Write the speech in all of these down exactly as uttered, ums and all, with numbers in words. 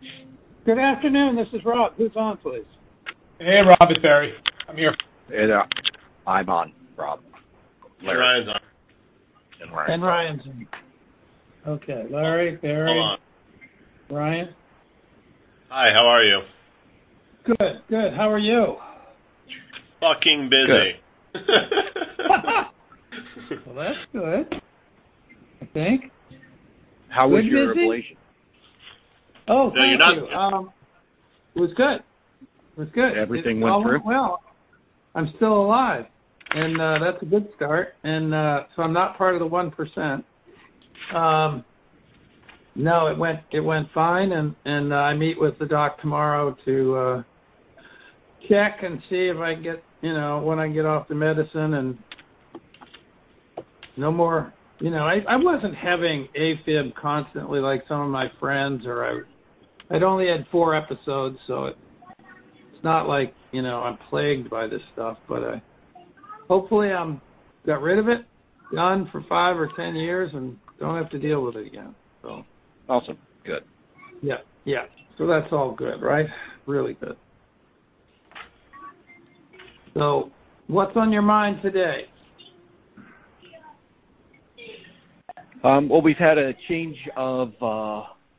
Good afternoon. This is Rob. Who's on, please? Hey, Rob, it's Barry. I'm here. And, uh, I'm on, Rob. Larry. Ryan's on. And Ryan. And Ryan's on. Okay, Larry, Barry, Hold on. Ryan. Hi, how are you? Good, good. How are you? Fucking busy. Well, that's good. I think. How good was your busy? ablation? Oh, No, thank you're not- you. Um, it was good. It was good. Everything it went all through? well. I'm still alive, and uh, that's a good start. And uh, so I'm not part of the one percent. Um, no, it went it went fine, and and uh, I meet with the doc tomorrow to uh, check and see if I get you know when I get off the medicine and no more. You know, I, I wasn't having AFib constantly like some of my friends, or I I'd only had four episodes, so it, it's not like you know I'm plagued by this stuff. But I hopefully I'm got rid of it, done for five or ten years, and don't have to deal with it again. So Awesome. Good. yeah, yeah. So that's all good, right? Really good. So what's on your mind today? Um, well, we've had a change of uh,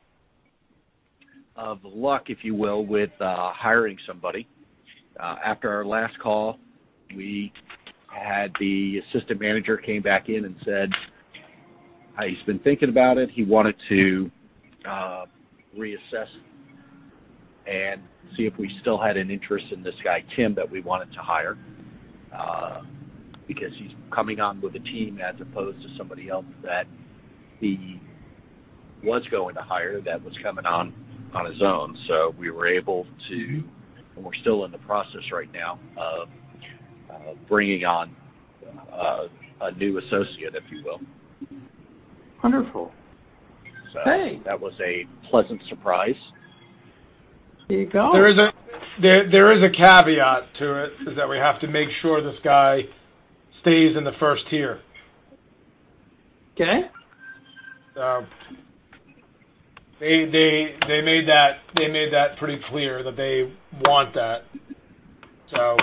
of luck, if you will, with uh, hiring somebody. Uh, after our last call, we had the assistant manager came back in and said uh, he's been thinking about it. He wanted to uh, reassess and see if we still had an interest in this guy, Tim, that we wanted to hire, uh, because he's coming on with a team as opposed to somebody else that he was going to hire that was coming on on his own. So we were able to, and we're still in the process right now of uh, bringing on uh, a new associate, if you will. Wonderful. So hey. That was a pleasant surprise. There you go. There is a there there is a caveat to it, is that we have to make sure this guy stays in the first tier. Okay. Uh, they they they made that they made that pretty clear that they want that. So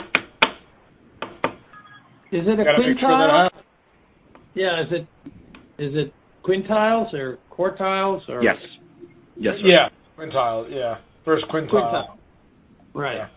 is it a gotta quintile? make sure that happens. Yeah. Is it is it quintiles or quartiles or? Yes. Yes, sir. Yeah, quintile. Yeah, first quintile. Quintile. Right. Yeah.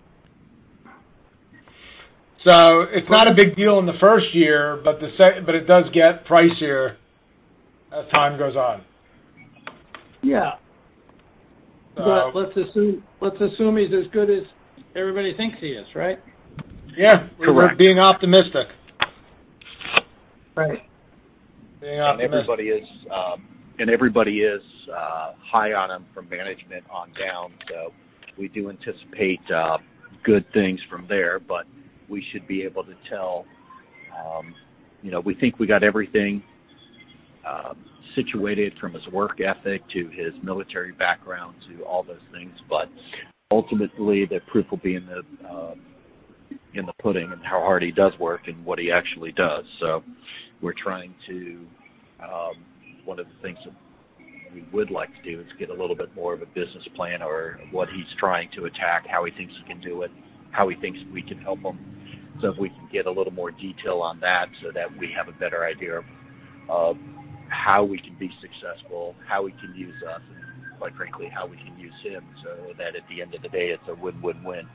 So it's not a big deal in the first year, but the sec- but it does get pricier as time goes on. Yeah. So, but let's assume let's assume he's as good as everybody thinks he is, right? Yeah, we're Correct. being optimistic. Right. Being And optimistic. everybody is um, and everybody is uh, high on him from management on down. So we do anticipate uh, good things from there, but we should be able to tell. Um, you know, we think we got everything um, situated from his work ethic to his military background to all those things, but ultimately the proof will be in the uh, in the pudding and how hard he does work and what he actually does. So we're trying to. Um, one of the things that we would like to do is get a little bit more of a business plan or what he's trying to attack, how he thinks he can do it, how he thinks we can help him. So if we can get a little more detail on that so that we have a better idea of, of how we can be successful, how he can use us, and quite frankly, how we can use him so that at the end of the day, it's a win-win-win.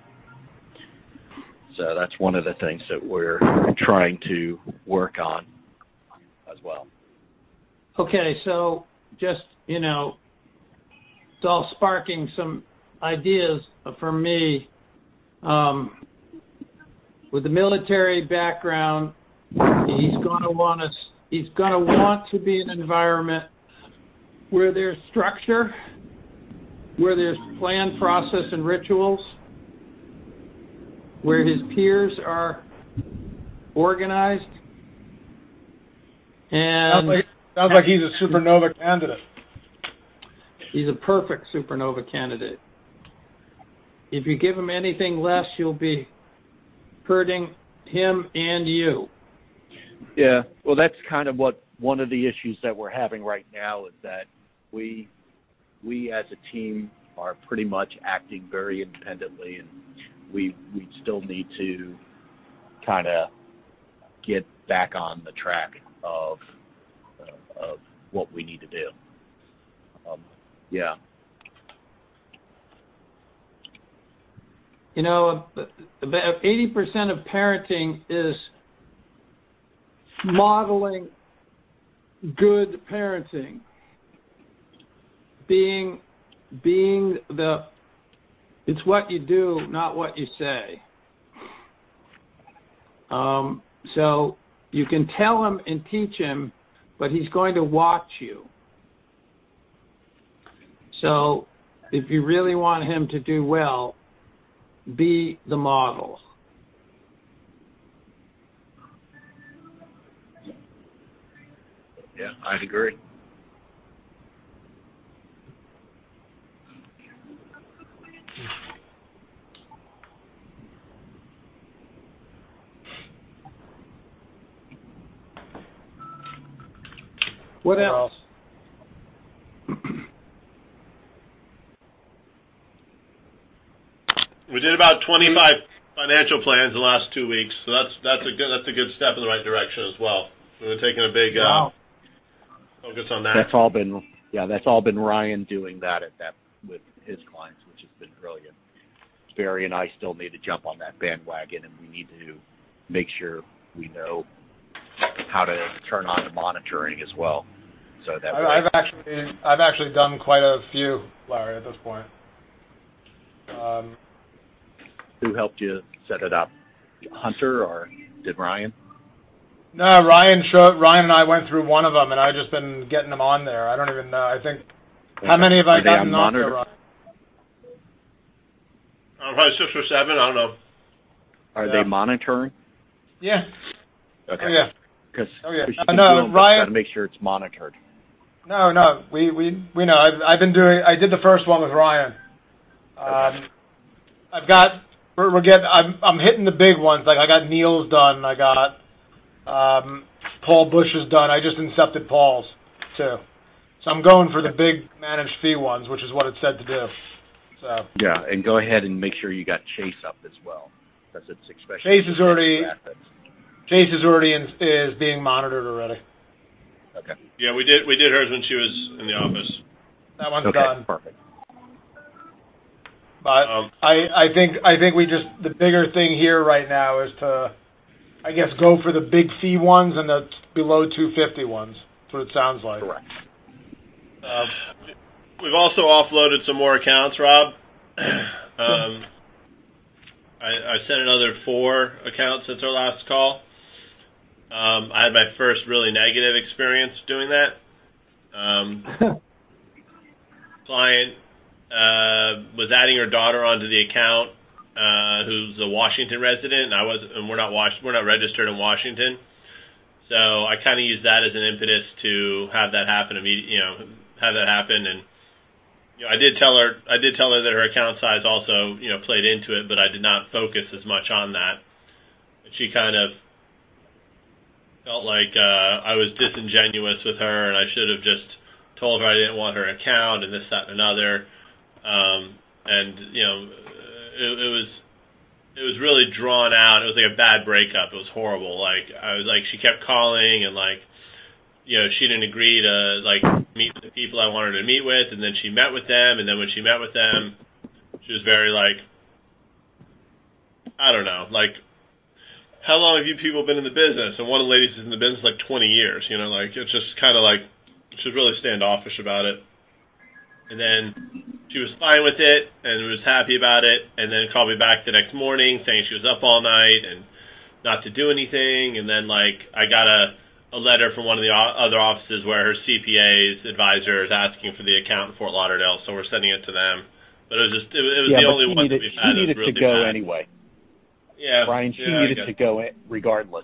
So that's one of the things that we're trying to work on as well. Okay, so just, you know, it's all sparking some ideas for me. Um, with the military background, he's going to want us. He's going to want to be in an environment where there's structure, where there's plan, process, and rituals, where his peers are organized, and Sounds like, sounds like he's a supernova candidate. he's a perfect supernova candidate. If you give him anything less, you'll be hurting him and you. Yeah, well, that's kind of what one of the issues that we're having right now is that we, we as a team are pretty much acting very independently, and we we still need to kind of get back on the track of uh, of what we need to do. Um, yeah. You know, about eighty percent of parenting is modeling good parenting. Being, being the, it's what you do, not what you say. Um, so you can tell him and teach him, but he's going to watch you. So if you really want him to do well, be the model. Yeah, I'd agree. What else? We did about twenty-five financial plans the last two weeks, so that's that's a good that's a good step in the right direction as well. We've been taking a big Wow. uh, focus on that. That's all been yeah, that's all been Ryan doing that at that with his clients, which has been brilliant. Barry and I still need to jump on that bandwagon, and we need to make sure we know how to turn on the monitoring as well. So that way, I've actually I've actually done quite a few, Larry, at this point. Um, who helped you set it up? Hunter or did Ryan? no, Ryan showed, Ryan and I went through one of them, and I've just been getting them on there. I don't even know. I think how many have I Are they on gotten on there, monitor? Ryan? Uh, probably six or seven. I don't know. Are Yeah. they monitoring? Yeah. Okay. Oh yeah. Because Oh, yeah. you Uh, can no, do them, but Ryan- gotta make sure it's monitored. No, no, we we we know. I've I've been doing. I did the first one with Ryan. Um, Okay. I've got. We're, we're getting. I'm I'm hitting the big ones. Like I got Neil's done. I got um, Paul Bush's done. I just incepted Paul's too. So I'm going for the big managed fee ones, which is what it said to do. So Yeah, and go ahead and make sure you got Chase up as well, because it's especially Chase is already- assets. Chase is already in, is being monitored already. Okay. Yeah, we did we did hers when she was in the office. That one's Okay. done. Perfect. But Um, I, I think I think we just the bigger thing here right now is to, I guess, go for the big fee ones and the below two fifty ones. That's what it sounds like. Correct. Uh, We've also offloaded some more accounts, Rob. um, I, I sent another four accounts since our last call. Um, I had my first really negative experience doing that. Um, client uh, was adding her daughter onto the account, uh, who's a Washington resident, and I was, and we're not Was- we're not registered in Washington. So I kind of used that as an impetus to have that happen immediately, you know, have that happen. And you know, I did tell her, I did tell her that her account size also, you know, played into it, but I did not focus as much on that. And she kind of felt like uh, I was disingenuous with her, and I should have just told her I didn't want her account and this, that, and another. Um, and you know, it, it was it was really drawn out. It was like a bad breakup. It was horrible. Like I was like, she kept calling and like, you know, she didn't agree to like meet with the people I wanted her to meet with, and then she met with them, and then when she met with them, she was very like, I don't know, like, how long have you people been in the business? And one of the ladies is in the business like twenty years, you know, like it's just kind of like, she was really standoffish about it. And then she was fine with it and was happy about it, and then called me back the next morning saying she was up all night and not to do anything. And then like I got a, a letter from one of the o- other offices where her C P A's advisor is asking for the account in Fort Lauderdale, so we're sending it to them. But it was just it, it was yeah, the but only she one needed, that we've she had that needed was really to go bad. anyway. Yeah, Brian, she yeah, needed to go in regardless.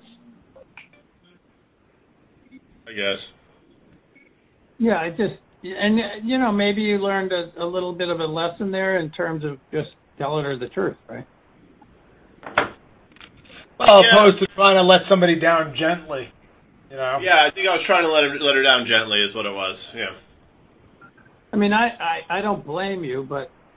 I guess. Yeah, I just, and you know, maybe you learned a, a little bit of a lesson there in terms of just telling her the truth, right? well, Yeah. opposed to trying to let somebody down gently, you know. Yeah, I think I was trying to let her let her down gently, is what it was. Yeah. I mean, I, I, I don't blame you, but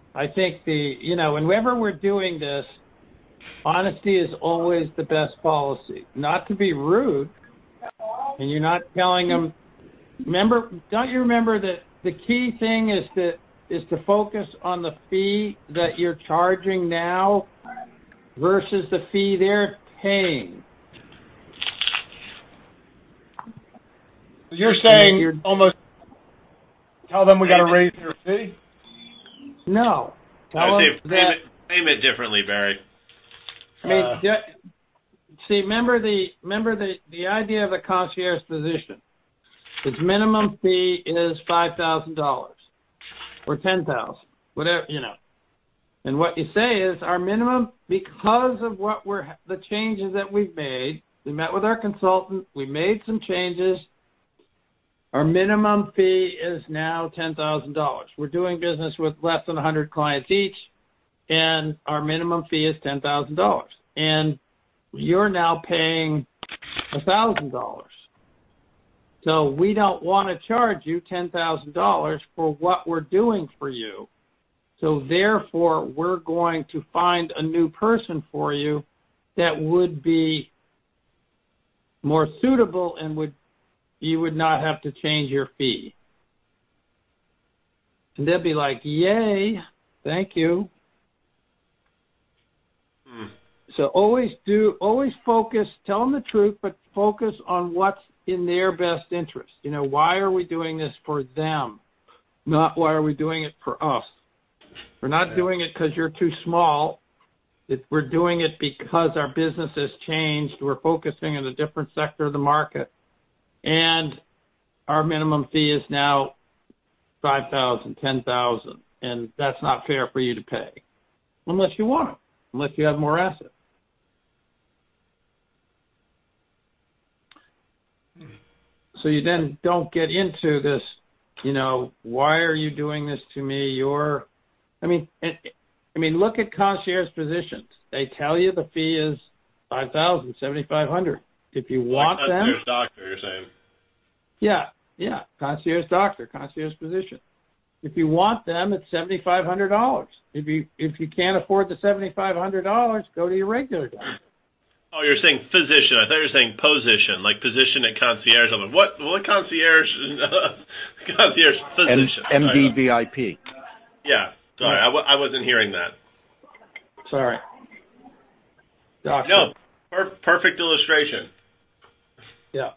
I think the, you know, whenever we're doing this, honesty is always the best policy. Not to be rude, and you're not telling them. Remember, don't you remember that the key thing is to is to focus on the fee that you're charging now versus the fee they're paying. You're saying you're, almost tell them we got to raise their fee? No. Tell I would them say frame that, it, frame it differently, Barry. I mean, Uh, see, remember the remember the, the idea of a concierge position. Its minimum fee is five thousand dollars or ten thousand dollars, whatever, you know. And what you say is our minimum, because of what we're the changes that we've made. We met with our consultant. We made some changes. Our minimum fee is now ten thousand dollars. We're doing business with less than one hundred clients each, and our minimum fee is ten thousand dollars. And you're now paying one thousand dollars. So we don't want to charge you ten thousand dollars for what we're doing for you. So therefore, we're going to find a new person for you that would be more suitable and would you would not have to change your fee. And they'll be like, yay, thank you. Hmm. So always do, always focus, tell them the truth, but focus on what's in their best interest. You know, why are we doing this for them? Not why are we doing it for us? We're not yeah. doing it because you're too small. It, we're doing it because our business has changed. We're focusing on a different sector of the market. And our minimum fee is now five thousand dollars, ten thousand dollars, and that's not fair for you to pay unless you want it, unless you have more assets. So you then don't get into this, you know, why are you doing this to me? You're, I mean, I mean, look at concierge positions. They tell you the fee is five thousand dollars, seventy-five hundred dollars. If you want like them, concierge doctor, you're saying. Yeah, yeah, concierge doctor, concierge position. If you want them, it's seventy-five hundred dollars. If you if you can't afford the seventy-five hundred dollars, go to your regular doctor. Oh, you're saying physician. I thought you were saying position, like position at concierge. I'm like, what? What concierge? concierge physician. M D V I P. Yeah, sorry, I, w- I wasn't hearing that. Sorry. Doctor. No, per- perfect illustration. Yeah.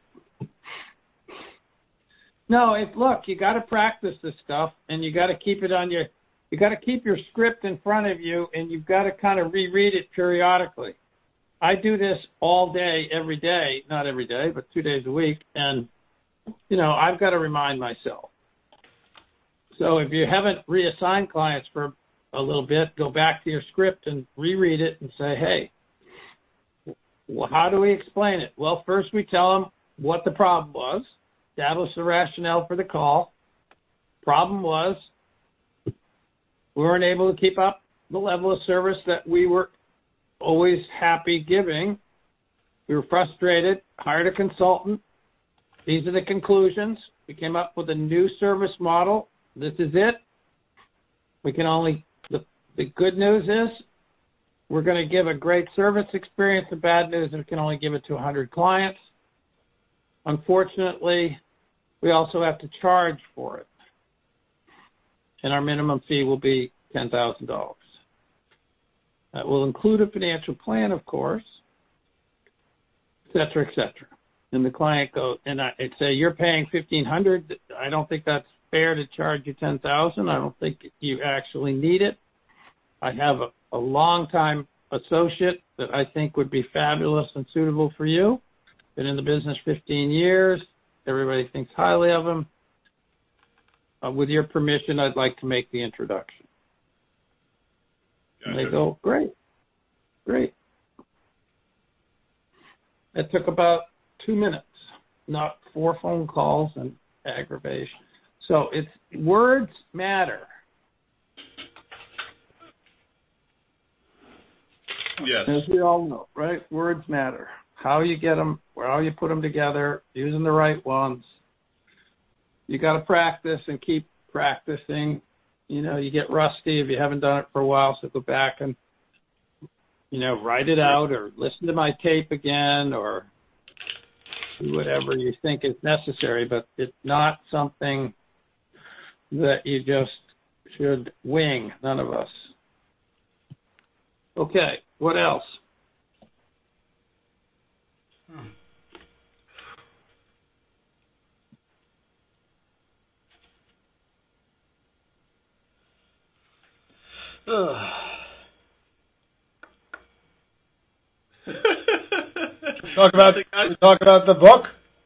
No, it, look, you got to practice this stuff, and you got to keep it on your. You got to keep your script in front of you, and you've got to kind of reread it periodically. I do this all day, every day, not every day, but two days a week, and you know I've got to remind myself. So if you haven't reassigned clients for a little bit, go back to your script and reread it and say, hey, well, how do we explain it? Well, first we tell them what the problem was. Establish the rationale for the call. Problem was we weren't able to keep up the level of service that we were always happy giving. We were frustrated, hired a consultant. These are the conclusions. We came up with a new service model. This is it. We can only, the, the good news is we're going to give a great service experience. The bad news is we can only give it to one hundred clients. Unfortunately, we also have to charge for it. And our minimum fee will be ten thousand dollars. That will include a financial plan, of course, et cetera, et cetera. And the client goes, and I I'd say, you're paying fifteen hundred dollars. I don't think that's fair to charge you ten thousand dollars. I don't think you actually need it. I have a, a long-time associate that I think would be fabulous and suitable for you. Been in the business fifteen years. Everybody thinks highly of him. Uh, with your permission, I'd like to make the introduction. Gotcha. And they go, great, great. It took about two minutes, not four phone calls and aggravation. So it's words matter. Yes. As we all know, right? Words matter. How you get them, how you put them together, using the right ones. You got to practice and keep practicing. you know, you get rusty if you haven't done it for a while. So go back and, you know, write it out or listen to my tape again or do whatever you think is necessary. But it's not something that you just should wing. None of us. Okay, what else? Hmm. talk about we talk about the book.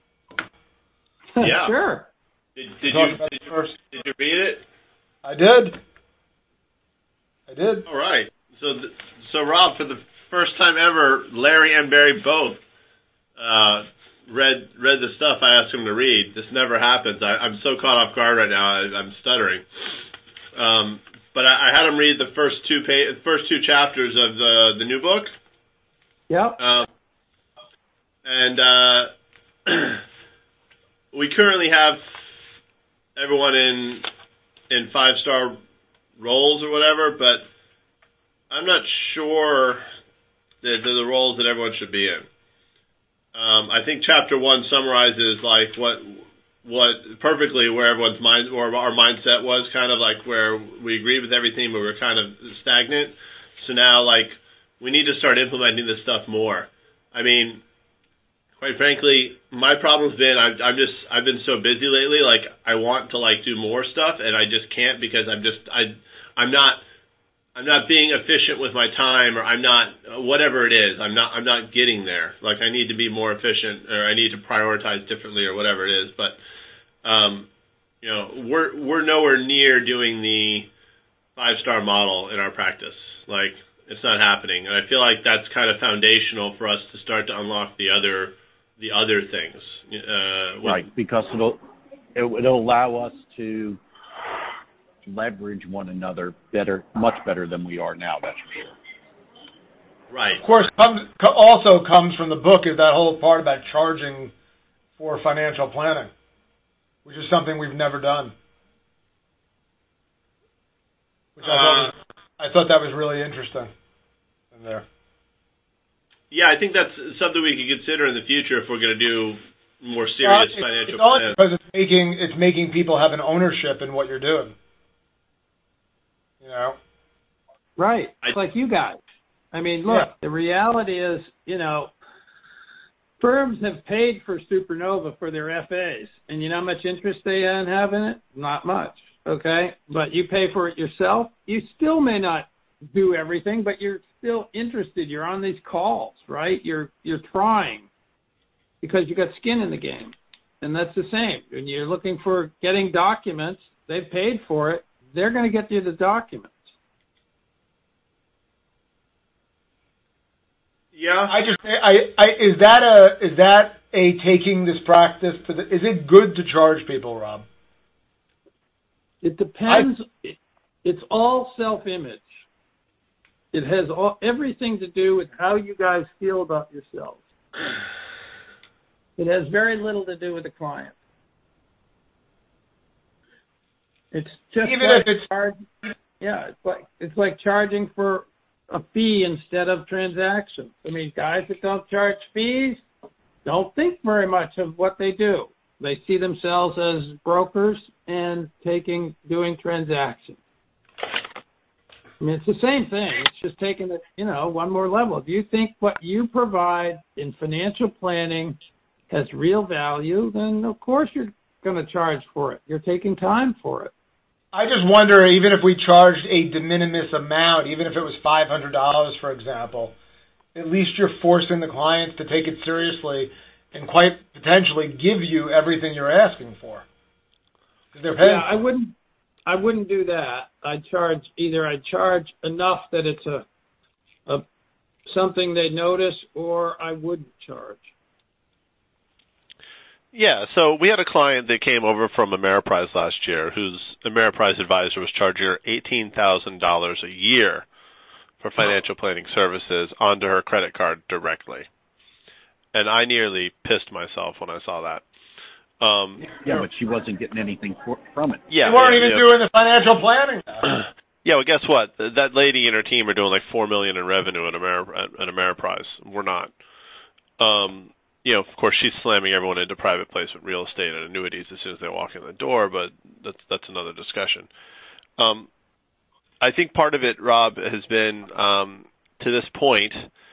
Yeah. Sure. Did, did you did, you did you read it? I did. I did. All right. So so Rob, for the first time ever, Larry and Barry both uh, read read the stuff I asked them to read. This never happens. I, I'm so caught off guard right now. I, I'm stuttering. Um, but I, I had them read the first two pa- first two chapters of the the new book. Yep. Um, and uh, we currently have everyone in in five star roles or whatever, but I'm not sure that they're the roles that everyone should be in. Um, I think chapter one summarizes like what what perfectly where everyone's mind or our mindset was, kind of like where we agreed with everything, but we're kind of stagnant. So now, like, we need to start implementing this stuff more. I mean, quite frankly, my problem's been I've, I'm just I've been so busy lately. Like, I want to like do more stuff, and I just can't because I'm just I I'm not I'm not being efficient with my time, or I'm not whatever it is. I'm not I'm not getting there. Like, I need to be more efficient, or I need to prioritize differently, or whatever it is. But um, you know, we're we're nowhere near doing the five star model in our practice. Like, it's not happening, and I feel like that's kind of foundational for us to start to unlock the other the other things. Uh, with, right, because it'll it, it'll allow us to leverage one another better, much better than we are now. That's for sure. Right. Of course, comes, also comes from the book is that whole part about charging for financial planning, which is something we've never done. Which I thought was, I thought that was really interesting in there. Yeah, I think that's something we could consider in the future if we're going to do more serious well, financial it's all plans. because it's making it's making people have an ownership in what you're doing. You know, Right. I, It's like you guys. I mean, look, Yeah. the reality is, you know, firms have paid for Supernova for their F As, and you know how much interest they have in it? Not much, okay? But you pay for it yourself. You still may not do everything, but you're still interested. You're on these calls, right? You're you're trying because you got skin in the game, and that's the same. When you're looking for getting documents, they've paid for it. They're going to get you the documents. yeah. I just I, I is that a is that a taking this practice to the is it good to charge people, Rob? It depends. It, it's all self-image. It has all, everything to do with how you guys feel about yourselves. It has very little to do with the client. It's just Even like if it's charge, yeah, it's like it's like charging for a fee instead of transactions. I mean, guys that don't charge fees don't think very much of what they do. They see themselves as brokers and taking doing transactions. I mean, it's the same thing. It's just taking it, you know, one more level. If you think what you provide in financial planning has real value, then of course you're going to charge for it. You're taking time for it. I just wonder, even if we charged a de minimis amount, even if it was five hundred dollars, for example, at least you're forcing the clients to take it seriously and quite potentially give you everything you're asking for. Because they're paying. Yeah, I wouldn't. I wouldn't do that. I'd charge either. I'd charge enough that it's a, a something they notice, or I wouldn't charge. Yeah, so we had a client that came over from Ameriprise last year whose Ameriprise advisor was charging her eighteen thousand dollars a year for financial planning services onto her credit card directly. And I nearly pissed myself when I saw that. Um, Yeah, but she wasn't getting anything for, from it. yeah, You weren't yeah, even yeah. doing the financial planning. Yeah, well, guess what? That lady and her team are doing like four million in revenue at Amer at Ameriprise. We're not. Um, you know, of course, she's slamming everyone into private placement real estate and annuities as soon as they walk in the door, but that's that's another discussion. Um, I think part of it, Rob, has been um, to this point.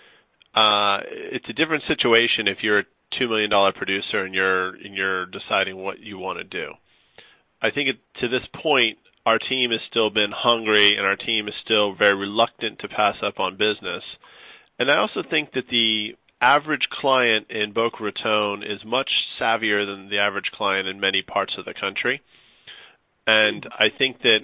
Uh, it's a different situation if you're a two million dollar producer and you're and you're deciding what you want to do. I think it, to this point, our team has still been hungry and our team is still very reluctant to pass up on business. And I also think that the average client in Boca Raton is much savvier than the average client in many parts of the country. And I think that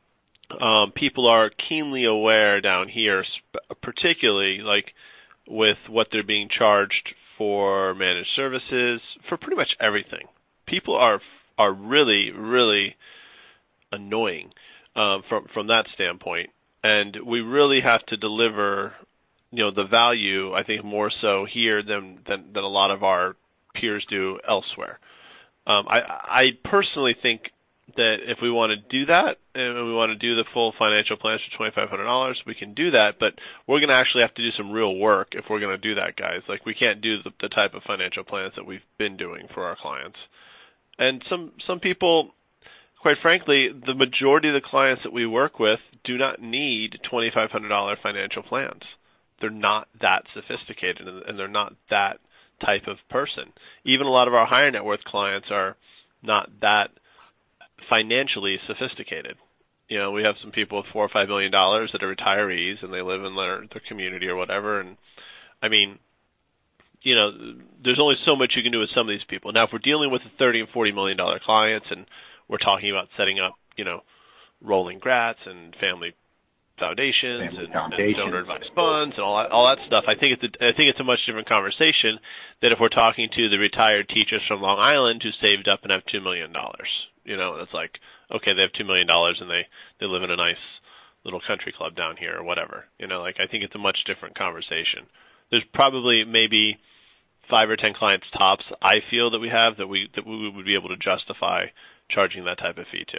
um, people are keenly aware down here, particularly like with what they're being charged for managed services, for pretty much everything. People are are really, really annoying um, from from that standpoint, and we really have to deliver, you know, the value. I think more so here than than, than a lot of our peers do elsewhere. Um, I I personally think that if we want to do that and we want to do the full financial plans for twenty-five hundred dollars, we can do that. But we're going to actually have to do some real work if we're going to do that, guys. Like we can't do the, the type of financial plans that we've been doing for our clients. And some some people, quite frankly, the majority of the clients that we work with do not need twenty-five hundred dollars financial plans. They're not that sophisticated, and they're not that type of person. Even a lot of our higher net worth clients are not that financially sophisticated. You know, we have some people with four or five million dollars that are retirees, and they live in their, their community or whatever. And I mean, you know, there's only so much you can do with some of these people. Now, if we're dealing with thirty and forty million dollar clients, and we're talking about setting up, you know, rolling grats and family foundations Family and, foundations. and donor advised funds and all that, all that stuff, I think it's a, I think it's a much different conversation than if we're talking to the retired teachers from Long Island who saved up and have two million dollars. You know, it's like, okay, they have two million dollars and they, they live in a nice little country club down here or whatever. You know, like I think it's a much different conversation. There's probably maybe five or ten clients tops I feel that we have that we that we would be able to justify charging that type of fee to.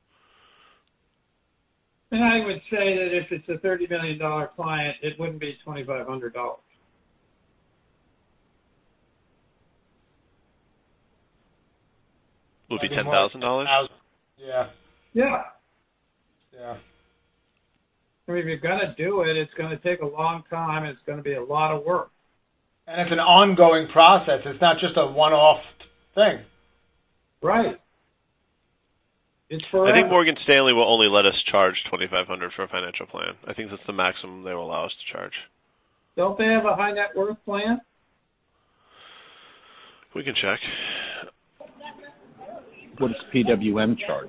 And I would say that if it's a thirty million dollars client, it wouldn't be twenty-five hundred dollars. Would it be ten thousand dollars? Yeah. Yeah. Yeah. I mean, if you're going to do it, it's going to take a long time. It's going to be a lot of work. And it's an ongoing process. It's not just a one-off thing. Right. It's forever. I think Morgan Stanley will only let us charge twenty-five hundred dollars for a financial plan. I think that's the maximum they will allow us to charge. Don't they have a high net worth plan? We can check. What does P W M charge?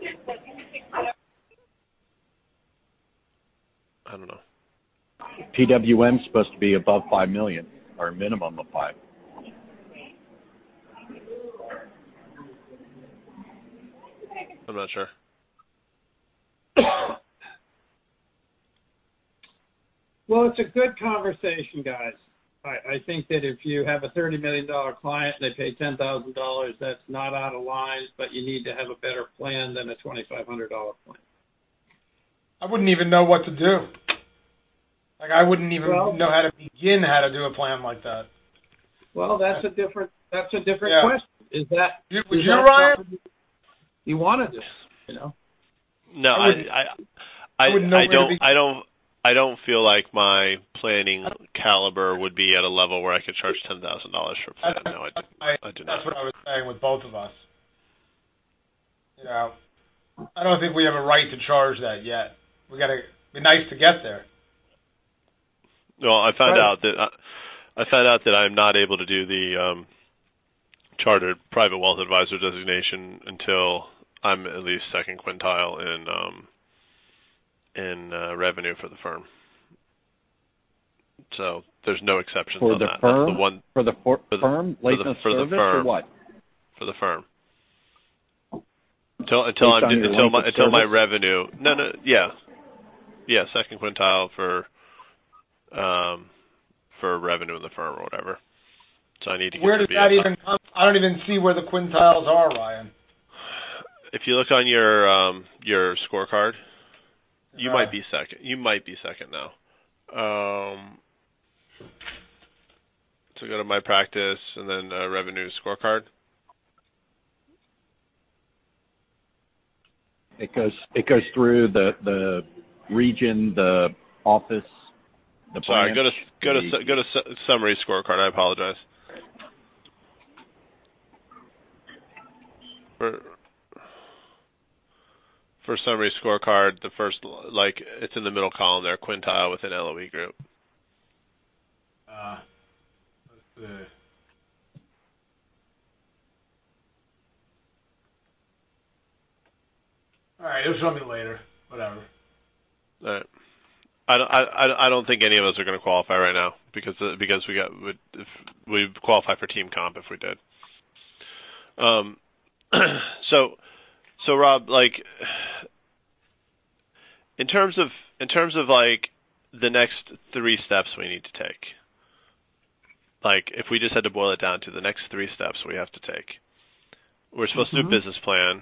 I don't know. P W M is supposed to be above five million dollars or a minimum of five. I'm not sure. Well, it's a good conversation, guys. I, I think that if you have a thirty million dollars client and they pay ten thousand dollars, that's not out of line, but you need to have a better plan than a twenty-five hundred dollars plan. I wouldn't even know what to do. Like, I wouldn't even well, know how to begin how to do a plan like that. Well, that's a different that's a different yeah. question. Is that you, would is you, that Ryan? You want to do, you know? No, I I wouldn't, I I, I, wouldn't know I where to don't begin. I don't I don't feel like my planning caliber would be at a level where I could charge ten thousand dollars for a plan. That's, No, I, that's, my, I do that's not. what I was saying with both of us. You know, I don't think we have a right to charge that yet. We got to be nice to get there. Well, I found Right. out that I, I found out that I'm not able to do the um, chartered private wealth advisor designation until I'm at least second quintile in um, in uh, revenue for the firm. So there's no exceptions For on the that. firm? That's the one For the for, for the, firm? for the, License for the service firm. or what? For the firm. Until until Based I'm on your until length my of until my service? revenue. No, no, yeah, yeah, second quintile for um for revenue in the firm or whatever. So I need to get Where the does that B S I. even come I don't even see where the quintiles are, Ryan. If you look on your um, your scorecard, you Uh, might be second. You might be second now. Um, so go to my practice and then uh, revenue scorecard. It goes it goes through the the region, the office, the Sorry, go to branch, go to the- su- go to su- summary scorecard. I apologize. For for summary scorecard, the first like it's in the middle column there, quintile within L O E group. Uh, let's see. All right, it'll show me later. Whatever. All right. I don't, I, I don't think any of us are going to qualify right now because uh, because we got we if we qualify for team comp if we did. Um, so so Rob, like in terms of in terms of like the next three steps we need to take, like if we just had to boil it down to the next three steps we have to take, we're supposed Mm-hmm. to do a business plan.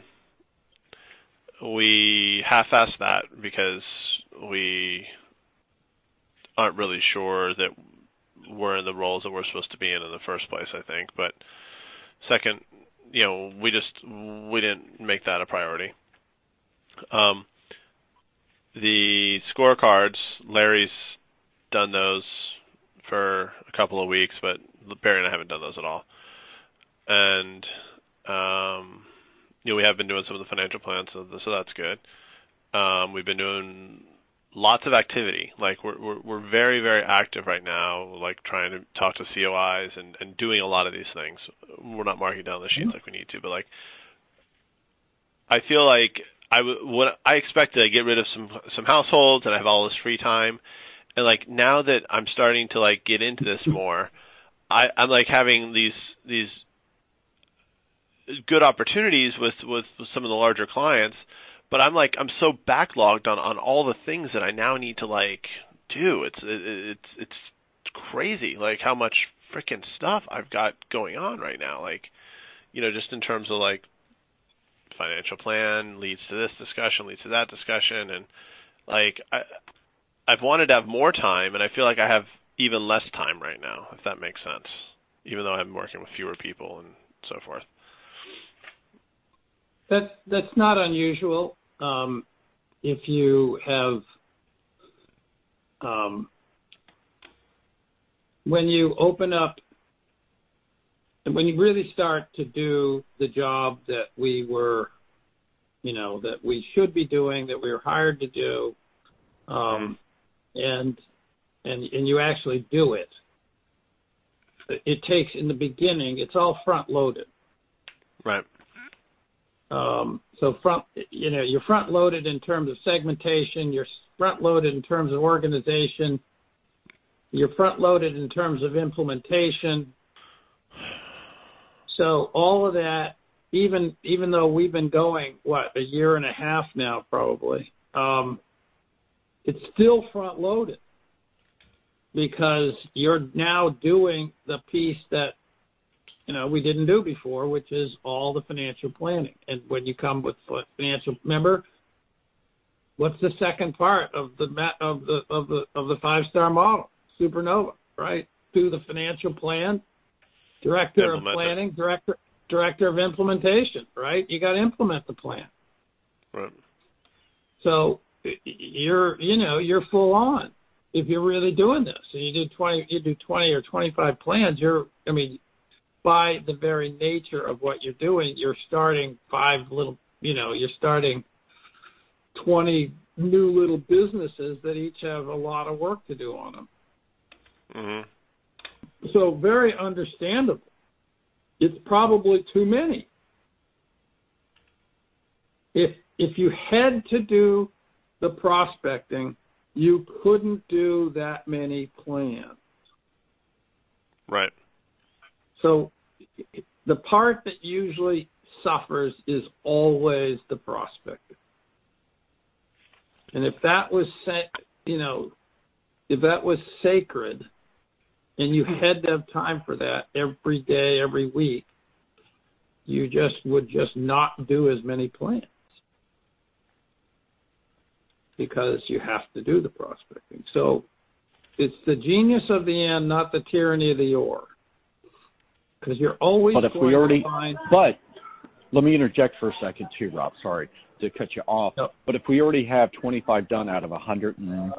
We half-ass that because we aren't really sure that we're in the roles that we're supposed to be in in the first place, I think. But second, you know, we just we didn't make that a priority. Um, the scorecards, Larry's done those for a couple of weeks, but Barry and I haven't done those at all. And um, you know, we have been doing some of the financial plans, so, so that's good. Um, we've been doing lots of activity. Like we're, we're we're very very active right now. Like trying to talk to C O Is and, and doing a lot of these things. We're not marking down the sheets like we need to, but like I feel like I w- what I expected to get rid of some some households and I have all this free time. And like now that I'm starting to like get into this more, I, I'm like having these these good opportunities with, with, with some of the larger clients, but I'm like I'm so backlogged on, on all the things that I now need to like do. It's it, it's it's crazy like how much freaking stuff I've got going on right now. Like, you know, just in terms of like financial plan leads to this discussion, leads to that discussion, and like I I've wanted to have more time, and I feel like I have even less time right now, if that makes sense. Even though I'm working with fewer people and so forth. That that's not unusual. Um, if you have, um, when you open up, and when you really start to do the job that we were, you know, that we should be doing, that we were hired to do, um, and and and you actually do it. It takes in the beginning. It's all front loaded. Right. Um, so front, you know, you're front loaded in terms of segmentation. You're front loaded in terms of organization. You're front loaded in terms of implementation. So all of that, even even though we've been going what a year and a half now, probably, um, it's still front loaded because you're now doing the piece that, you know, we didn't do before, which is all the financial planning. And when you come with financial, remember, what's the second part of the of the of the of the five star model? Supernova, right? Do the financial plan, director of planning, director director of implementation, right? You got to implement the plan. Right. So you're you know you're full on if you're really doing this. And you do twenty you do twenty or twenty-five plans. You're I mean. By the very nature of what you're doing, you're starting five little, you know, you're starting twenty new little businesses that each have a lot of work to do on them. Mm-hmm. So very understandable. It's probably too many. If if you had to do the prospecting, you couldn't do that many plans. Right. So the part that usually suffers is always the prospecting. And if that was, you know, if that was sacred and you had to have time for that every day, every week, you just would just not do as many plans because you have to do the prospecting. So it's the genius of the end, not the tyranny of the or. Because you're always but if going we already, to find... But let me interject for a second too, Rob. Sorry to cut you off. No. But if we already have twenty-five done out of one hundred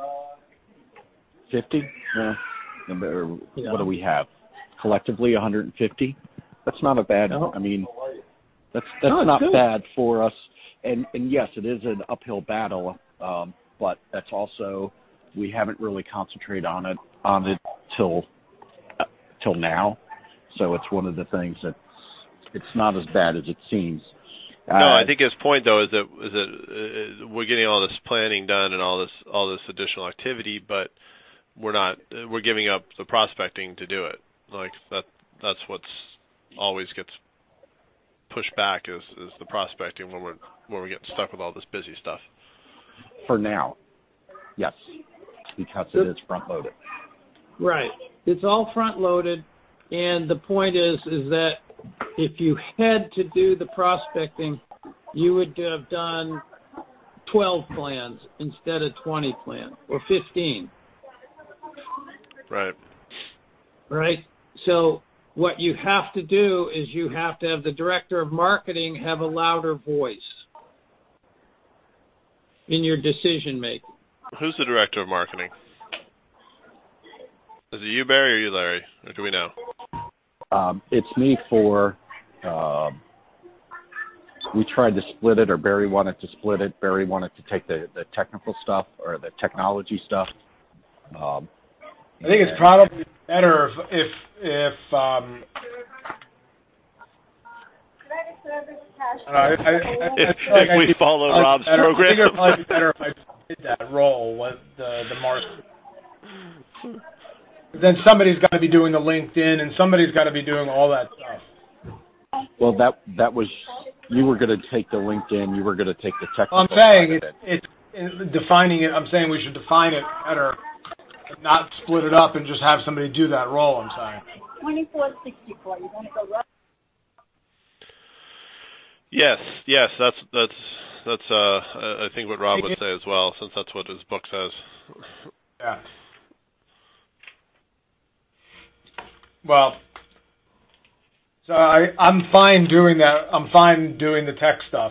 fifty, uh, Yeah. what do we have? Collectively one hundred fifty? That's not a bad, No. I mean, that's that's No, it's not good. bad for us. And, and yes, it is an uphill battle, um, but that's also, we haven't really concentrated on it on it till uh, till now. So it's one of the things that it's not as bad as it seems. No, uh, I think his point though is that is that uh, we're getting all this planning done and all this all this additional activity, but we're not we're giving up the prospecting to do it. Like that that's what's always gets pushed back is is the prospecting when we're when we're getting stuck with all this busy stuff. For now, yes, because it is front loaded. Right. It's all front loaded, and the point is is that if you had to do the prospecting, you would have done twelve plans instead of twenty plans or fifteen. Right. Right? So what you have to do is you have to have the director of marketing have a louder voice in your decision making. Who's the director of marketing? Is it you, Barry, or you, Larry? Or do we know? Um, it's me for, um, we tried to split it, or Barry wanted to split it. Barry wanted to take the, the technical stuff or the technology stuff. Um, I think it's probably better if if, if um, I, I, I, I If, feel like if we I could- follow I Rob's better, program. I think it would probably be better if I did that role, what the the market. Then somebody's got to be doing the LinkedIn, and somebody's got to be doing all that stuff. well, that that was, you were going to take the LinkedIn, you were going to take the technical Well, I'm saying side of it's, it. it's in defining it. I'm saying we should define it better, not split it up and just have somebody do that role. I'm saying. twenty-four sixty-four. You want to go right? Yes, yes, that's that's that's uh I think what Rob would say as well, since that's what his book says. Yeah. Well, so I I'm fine doing that. I'm fine doing the tech stuff.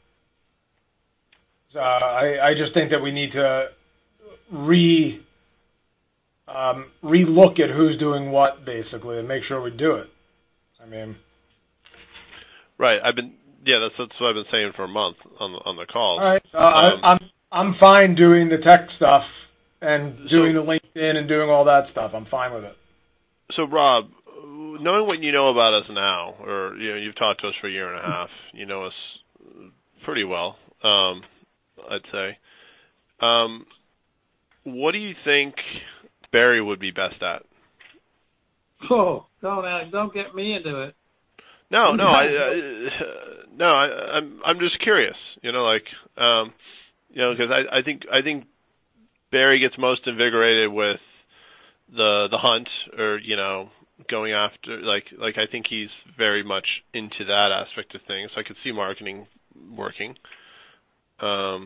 So I I just think that we need to re um, re-look at who's doing what basically and make sure we do it. I mean. Right. I've been yeah, that's that's what I've been saying for a month on the on the calls. All right. Uh, Um, I, I'm I'm fine doing the tech stuff and doing So- the LinkedIn and doing all that stuff. I'm fine with it. So, Rob, knowing what you know about us now, or you know, you've talked to us for a year and a half, you know us pretty well, um, I'd say. Um, what do you think Barry would be best at? Oh, don't uh, don't get me into it. No, no, I, I no, I, I'm I'm just curious, you know, like, um, you know, because I, I think I think Barry gets most invigorated with the the hunt, or you know, going after like like I think he's very much into that aspect of things. I could see marketing working. Um,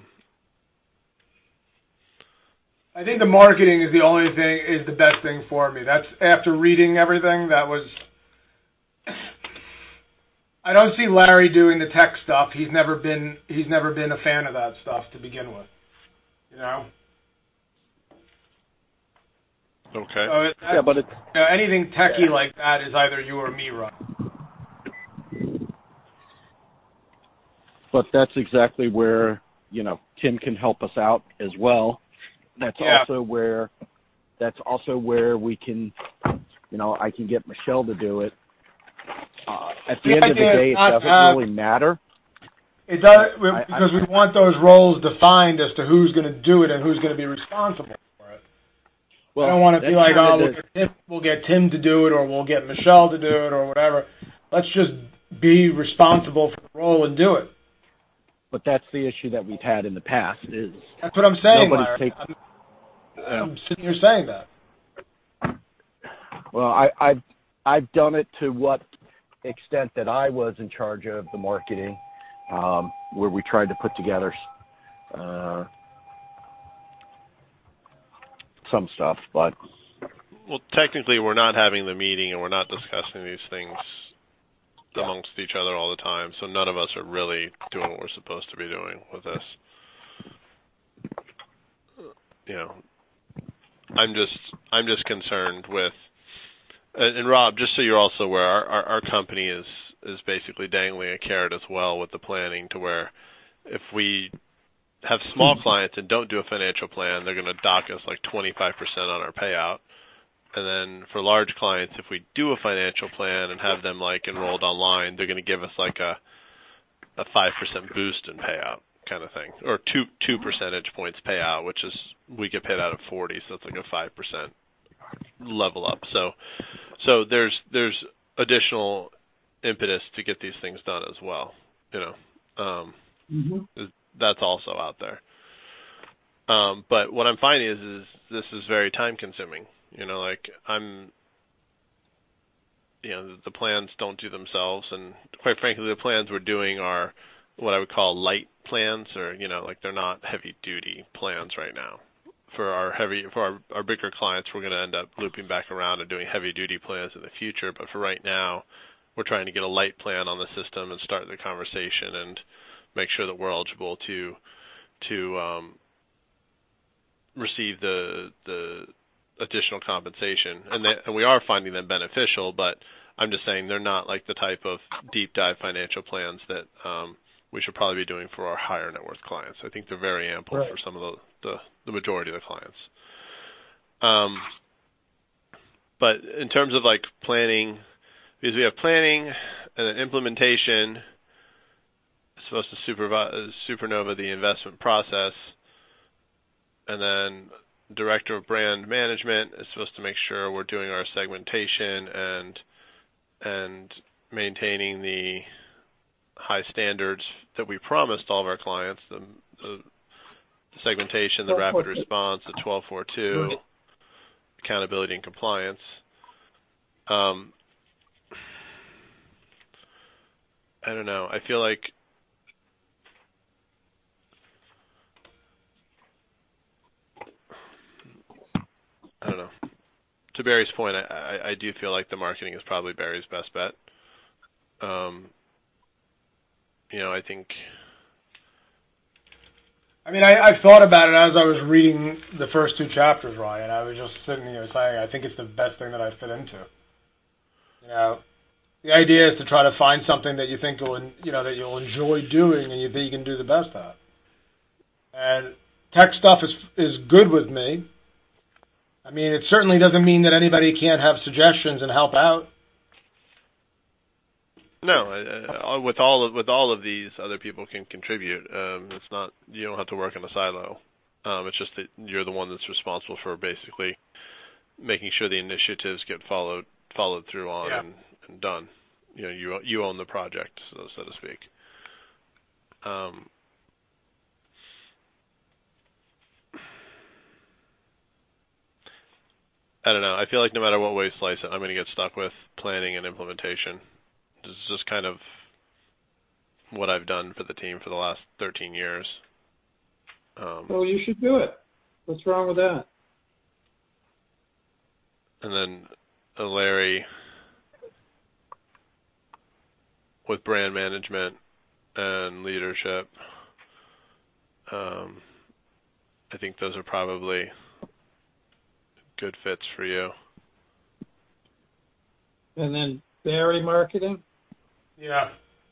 I think the marketing is the only thing, is the best thing for me. That's after reading everything. That was. I don't see Larry doing the tech stuff. He's never been. He's never been a fan of that stuff to begin with. You know. okay. So it, Yeah, but it's, you know, anything techie like that is either you or me, Rob. but that's exactly where, you know, Tim can help us out as well. That's Yeah. also where, that's also where we can, you know, I can get Michelle to do it. Uh, at the The end of the idea is day, it not doesn't have- really matter. It does we- I- I- because we want those roles defined as to who's going to do it and who's going to be responsible for it. Well, I don't want to be that's like, kinda oh, the- we'll get, Tim, we'll get Tim to do it, or we'll get Michelle to do it, or whatever. Let's just be responsible for the role and do it. but that's the issue that we've had in the past is That's what I'm saying, Nobody's Larry. take- I'm, I'm sitting here saying that. Well, I, I've I've done it to what extent that I was in charge of the marketing, um, where we tried to put together uh, some stuff, but well, technically, we're not having the meeting and we're not discussing these things yeah. amongst each other all the time. So none of us are really doing what we're supposed to be doing with this. You know, I'm just I'm just concerned with. And, and Rob, just so you're also aware, our, our, our company is is basically dangling a carrot as well with the planning, to where if we have small clients and don't do a financial plan, they're going to dock us like twenty-five percent on our payout. And then for large clients, if we do a financial plan and have them like enrolled online, they're going to give us like a a five percent boost in payout kind of thing, or two two percentage points payout, which is we get paid out at forty, so it's like a five percent level up. So so there's there's additional impetus to get these things done as well. You know, um, mm-hmm. that's also out there. Um, but what I'm finding is is this is very time consuming. You know, like I'm, you know, the plans don't do themselves, and quite frankly, the plans we're doing are what I would call light plans, or you know, like they're not heavy duty plans right now. For our heavy, for our, our bigger clients, we're going to end up looping back around and doing heavy duty plans in the future. But for right now, we're trying to get a light plan on the system and start the conversation and make sure that we're eligible to to um, receive the the additional compensation, and, they, and we are finding them beneficial, but I'm just saying they're not like the type of deep dive financial plans that um, we should probably be doing for our higher net worth clients. I think they're very ample right. for some of the, the, the majority of the clients. Um, but in terms of like planning, because we have planning and then implementation, it's supposed to supervise, supernova the investment process, and then Director of Brand Management is supposed to make sure we're doing our segmentation and and maintaining the high standards that we promised all of our clients, the, the segmentation, the rapid response, the twelve four two, accountability and compliance. Um, I don't know. I feel like I don't know. To Barry's point, I, I, I do feel like the marketing is probably Barry's best bet. Um, you know, I think. I mean, I, I've thought about it as I was reading the first two chapters, Ryan. I was just sitting here saying, I think it's the best thing that I fit into. You know, the idea is to try to find something that you think will, you know, that you'll enjoy doing and you think you can do the best at. And tech stuff is is good with me. I mean, it certainly doesn't mean that anybody can't have suggestions and help out. No, uh, with all of, with all of these, other people can contribute. Um, it's not, you don't have to work in a silo. Um, it's just that you're the one that's responsible for basically making sure the initiatives get followed followed through on yeah. and, and done. You know, you you own the project, so so to speak. Um, I don't know. I feel like no matter what way you slice it, I'm going to get stuck with planning and implementation. This is just kind of what I've done for the team for the last thirteen years. Um, well, you should do it. What's wrong with that? And then uh, Larry with brand management and leadership. Um, I think those are probably good fits for you. And then Barry marketing? Yeah.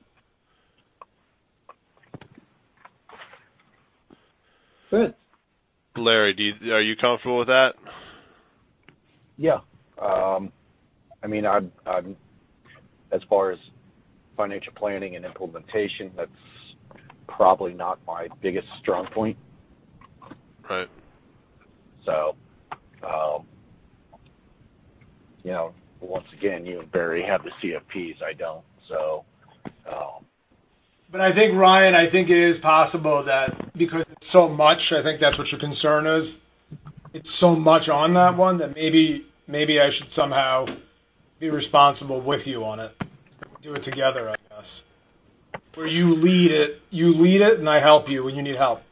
Good. Larry, do you, are you comfortable with that? Yeah. Um, I mean, I'm, I'm, as far as financial planning and implementation, that's probably not my biggest strong point. Right. So, um, you know, once again, you and Barry have the C F Ps. I don't. So, um, but I think, Ryan, I think it is possible that because it's so much, I think that's what your concern is. It's so much on that one that maybe maybe I should somehow be responsible with you on it. do it together, I guess. Where you lead it, you lead it, and I help you when you need help.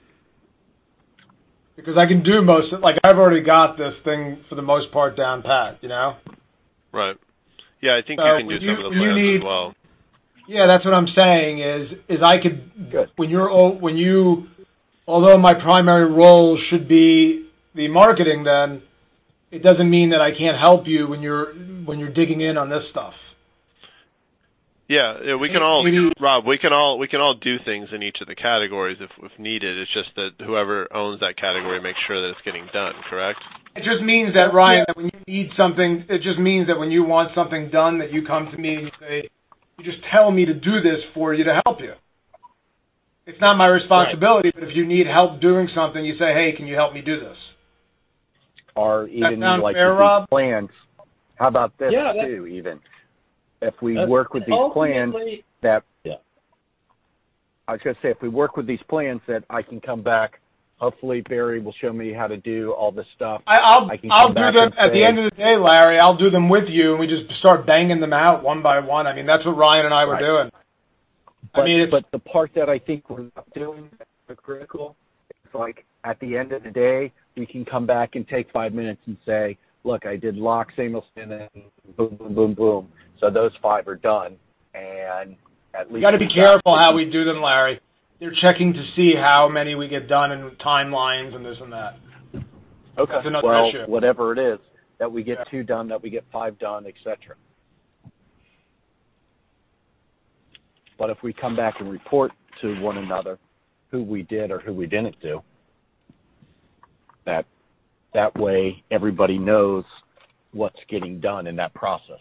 Because I can do most of it. Like, I've already got this thing for the most part down pat, you know? Right. Yeah, I think So you can do when some you- of the when you plans need- as well. Yeah, that's what I'm saying is, is I could, Good. when you're, o- when you, although my primary role should be the marketing, then it doesn't mean that I can't help you when you're, when you're digging in on this stuff. Yeah, yeah, we can all, Maybe- Rob, we can all we can all do things in each of the categories if if needed. It's just that whoever owns that category makes sure that it's getting done. Correct? It just means that, Ryan, that when you need something, it just means that when you want something done, that you come to me and you say, you just tell me to do this for you to help you. It's not my responsibility, right. But if you need help doing something, you say, hey, can you help me do this? Or even sound like fair, with Rob? these plans. How about this Yeah, that- too, even? If we That's work with these plans ultimately- that, Yeah. I was going to say, if we work with these plans that I can come back, hopefully Barry will show me how to do all this stuff. I, I'll I can I'll come do back them and at the say- end of the day, Larry. I'll do them with you, and we just start banging them out one by one. I mean, that's what Ryan and I were Right. doing. But, I mean, it's, but the part that I think we're not doing that's critical is like at the end of the day, we can come back and take five minutes and say, look, I did Lock, Samuelson, and boom, boom, boom, boom. So those five are done. And at least you got to be we careful how we do them, Larry. They're checking to see how many we get done and timelines and this and that. Okay. That's another well, issue. whatever it is, that we get Yeah. two done, that we get five done, et cetera. But if we come back and report to one another who we did or who we didn't do, that that way everybody knows what's getting done in that process.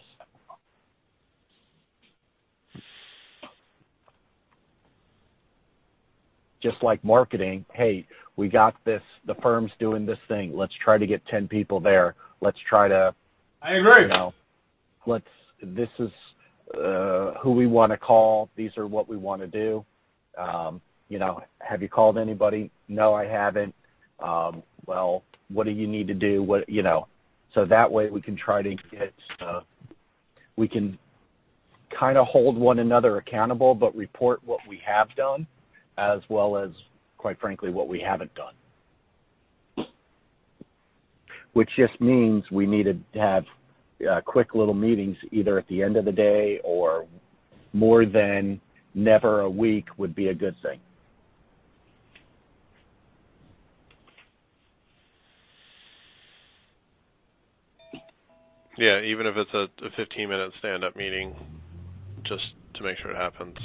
Just like marketing, hey, we got this, the firm's doing this thing. Let's try to get ten people there. Let's try to, I agree. you know, let's, this is uh, who we want to call. These are what we want to do. Um, you know, have you called anybody? No, I haven't. Um, well, what do you need to do? What, you know, so that way we can try to get, uh, we can kind of hold one another accountable, but report what we have done, as well as, quite frankly, what we haven't done. Which just means we need to have uh, quick little meetings either at the end of the day or more than never a week would be a good thing. Yeah, even if it's a, a fifteen-minute stand-up meeting, just to make sure it happens.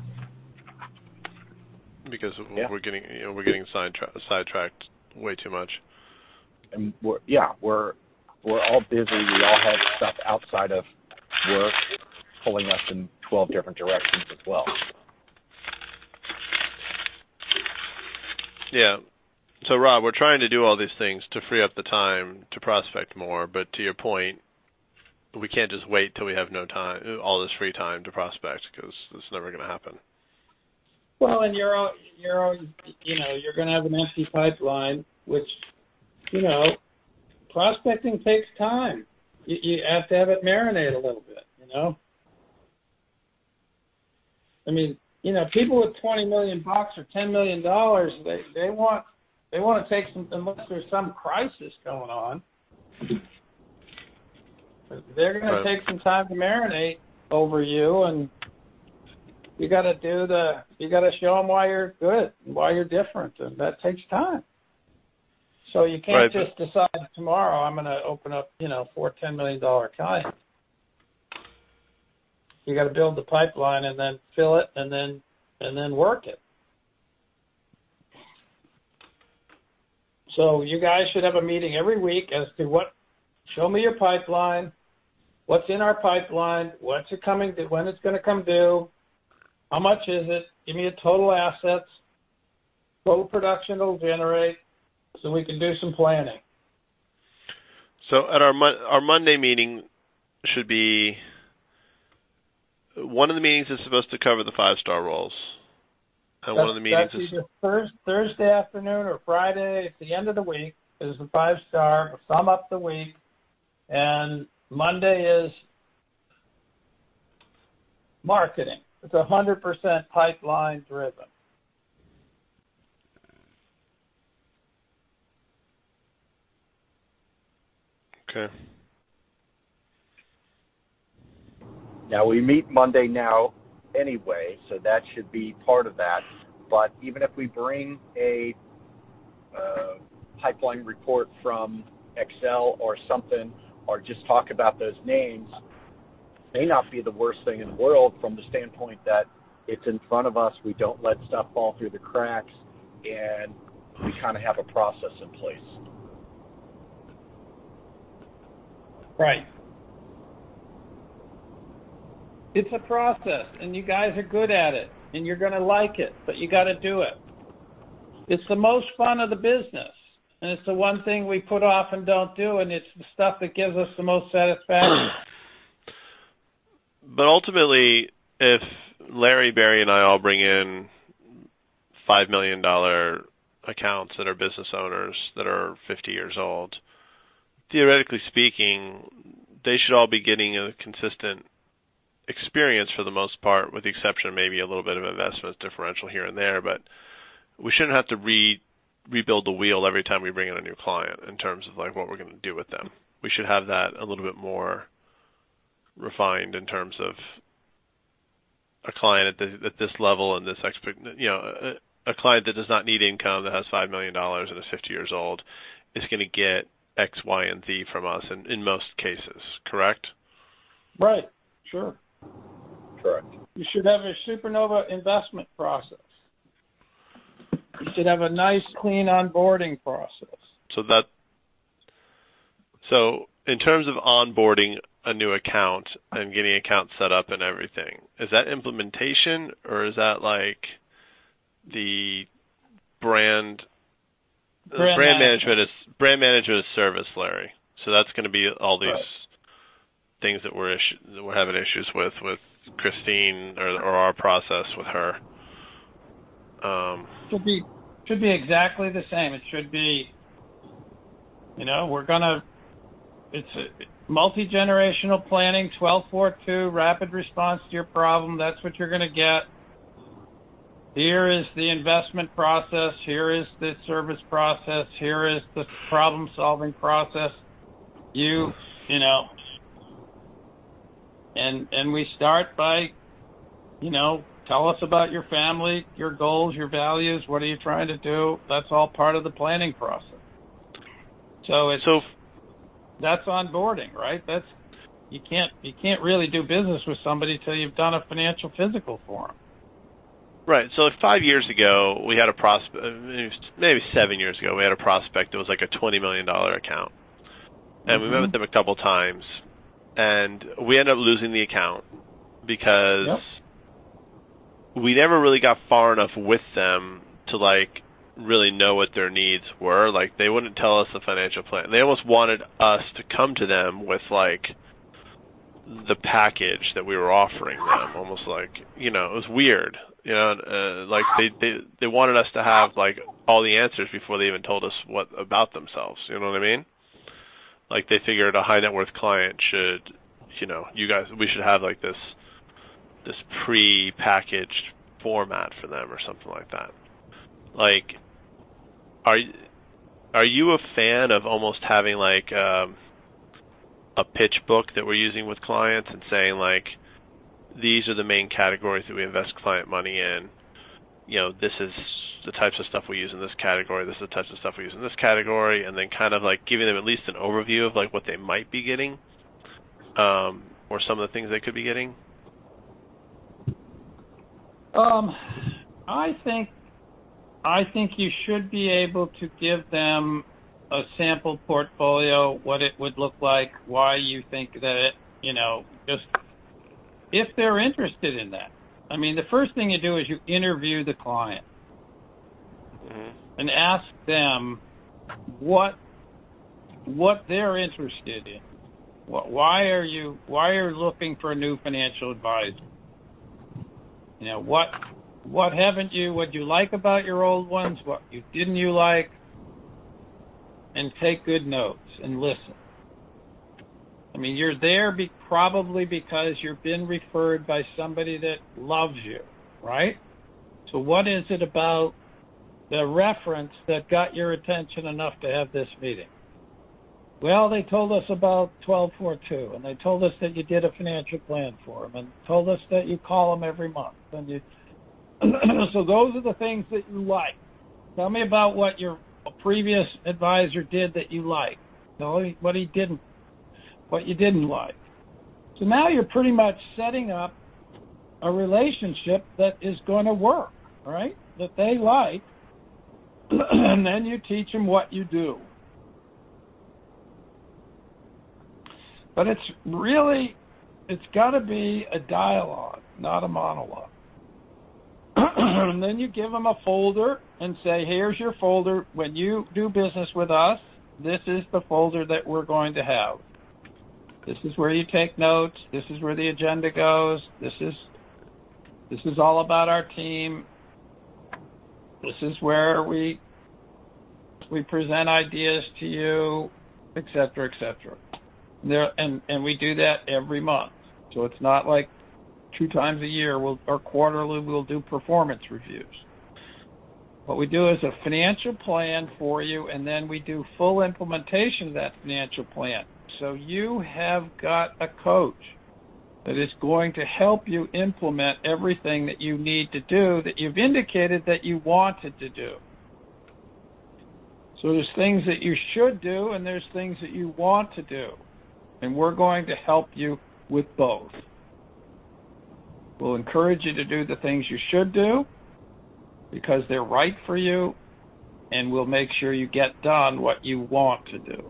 Because Yeah. we're getting, you know, we're getting sidetra- sidetracked way too much. And we're, yeah, we're we're all busy. We all have stuff outside of work pulling us in twelve different directions as well. Yeah. So, Rob, we're trying to do all these things to free up the time to prospect more, but to your point, we can't just wait till we have no time, all this free time to prospect, because it's never going to happen. Well, and you're al- you're always, you know, you're going to have an empty pipeline, which, you know, prospecting takes time. You, you have to have it marinate a little bit, you know. I mean, you know, people with twenty million bucks or ten million dollars, they they want they want to take some, unless there's some crisis going on. They're going Right. to take some time to marinate over you, and you got to do the, you got to show them why you're good, and why you're different, and that takes time. So you can't Right, just decide tomorrow I'm going to open up, you know, four ten million dollar clients. You got to build the pipeline and then fill it, and then and then work it. So you guys should have a meeting every week as to what, show me your pipeline, what's in our pipeline, what's it coming to, when it's going to come due, how much is it, give me a total assets, total production it'll generate, so we can do some planning. So at our mon- our Monday meeting should be, one of the meetings is supposed to cover the five-star roles. And one of the meetings that's is... either Thursday, Thursday afternoon or Friday at the end of the week is the five-star, sum up the week, and Monday is marketing. It's one hundred percent pipeline driven. Okay. Now, we meet Monday now anyway, so that should be part of that. But even if we bring a uh, pipeline report from Excel or something, or just talk about those names, may not be the worst thing in the world from the standpoint that it's in front of us, we don't let stuff fall through the cracks, and we kind of have a process in place. Right. It's a process, and you guys are good at it, and you're going to like it, but you got to do it. It's the most fun of the business, and it's the one thing we put off and don't do, and it's the stuff that gives us the most satisfaction. But ultimately, if Larry, Barry, and I all bring in five million dollars accounts that are business owners that are fifty years old, theoretically speaking, they should all be getting a consistent experience for the most part, with the exception of maybe a little bit of investment differential here and there, but we shouldn't have to re rebuild the wheel every time we bring in a new client in terms of like what we're going to do with them. We should have that a little bit more refined in terms of a client at this, at this level and this expect, you know, a, a client that does not need income, that has five million dollars and is fifty years old, is going to get X, Y, and Z from us in, in most cases, correct? Right, sure. Correct. You should have a supernova investment process. You should have a nice, clean onboarding process. So that, so in terms of onboarding a new account and getting accounts set up and everything, is that implementation or is that like the brand? Brand, brand management. management is brand management is service, Larry. So that's going to be all these Right. things that we're issu- that we're having issues with with Christine or, or our process with her. Um, Should be should be exactly the same. It should be, you know, we're gonna. It's a multi-generational planning, twelve four two, rapid response to your problem. That's what you're gonna get. Here is the investment process. Here is the service process. Here is the problem-solving process. You, you know, and and we start by, you know, tell us about your family, your goals, your values. What are you trying to do? That's all part of the planning process. So it's so that's onboarding, right? That's you can't you can't really do business with somebody till you've done a financial physical for them. Right. So like five years ago, we had a prospect, maybe seven years ago, we had a prospect that was like a twenty million dollars account. And Mm-hmm. we met with them a couple times. And we ended up losing the account because Yep. we never really got far enough with them to like really know what their needs were. Like they wouldn't tell us the financial plan. They almost wanted us to come to them with like the package that we were offering them. Almost like, you know, it was weird. You know, uh, like they, they they wanted us to have like all the answers before they even told us what about themselves. You know what I mean? Like they figured a high net worth client should, you know, you guys, we should have like this this pre-packaged format for them or something like that. Like, are are you a fan of almost having like um, a pitch book that we're using with clients and saying like, these are the main categories that we invest client money in. You know, this is the types of stuff we use in this category. This is the types of stuff we use in this category, and then kind of like giving them at least an overview of like what they might be getting, um, or some of the things they could be getting. Um, I think I think you should be able to give them a sample portfolio, what it would look like, why you think that it, you know, just if they're interested in that. I mean, the first thing you do is you interview the client Mm-hmm. and ask them what what they're interested in. What, why are you why are you looking for a new financial advisor? You know, what what haven't you what you like about your old ones, what you didn't you like, and take good notes and listen. I mean, you're there be, probably because you've been referred by somebody that loves you, right? So what is it about the reference that got your attention enough to have this meeting? Well, they told us about twelve forty-two, and they told us that you did a financial plan for them, and told us that you call them every month. And you, so those are the things that you like. Tell me about what your previous advisor did that you liked. Tell me what he didn't, what you didn't like. So now you're pretty much setting up a relationship that is going to work, right? That they like, and then you teach them what you do. But it's really, it's got to be a dialogue, not a monologue. And then you give them a folder and say, here's your folder. When you do business with us, this is the folder that we're going to have. This is where you take notes. This is where the agenda goes. This is this is all about our team. This is where we we present ideas to you, et cetera, et cetera. There, and, and we do that every month. So it's not like two times a year we'll, or quarterly we'll do performance reviews. What we do is a financial plan for you, and then we do full implementation of that financial plan. So you have got a coach that is going to help you implement everything that you need to do that you've indicated that you wanted to do. So there's things that you should do, and there's things that you want to do. And we're going to help you with both. We'll encourage you to do the things you should do because they're right for you, and we'll make sure you get done what you want to do.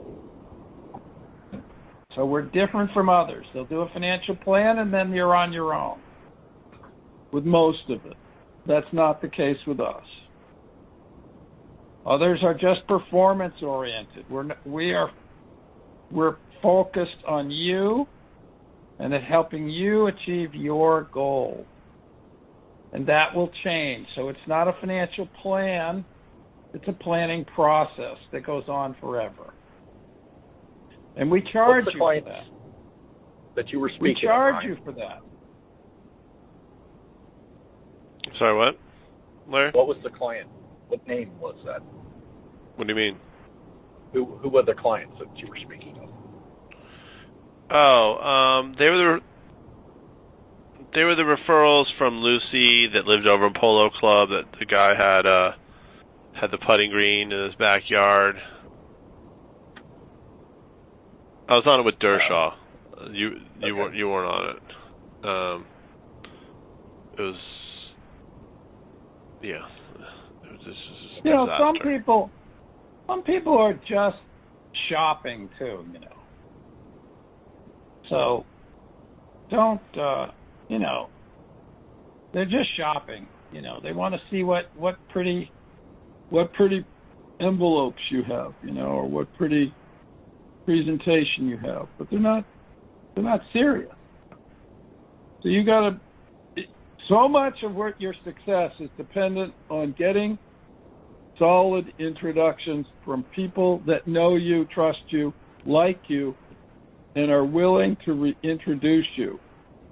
So we're different from others. They'll do a financial plan, and then you're on your own with most of it. That's not the case with us. Others are just performance-oriented. We're, we are, we're focused on you and at helping you achieve your goal. And that will change. So it's not a financial plan. It's a planning process that goes on forever. And we charge you for that. That you were speaking We charge of, you for that. Sorry, what, Larry? What was the client? What name was that? What do you mean? Who who were the clients that you were speaking of? Oh, um, they were the they were the referrals from Lucy that lived over in Polo Club. That the guy had uh had the putting green in his backyard. I was on it with Dershaw. Uh, you you okay. weren't you weren't on it. Um, it was yeah. It was just, just you know, disaster. some people some people are just shopping too. You know. So, don't, uh, you know, they're just shopping. You know, they want to see what, what pretty, what pretty envelopes you have, you know, or what pretty presentation you have. But they're not, they're not serious. So you got to, so much of what your success is dependent on getting solid introductions from people that know you, trust you, like you, and are willing to reintroduce you.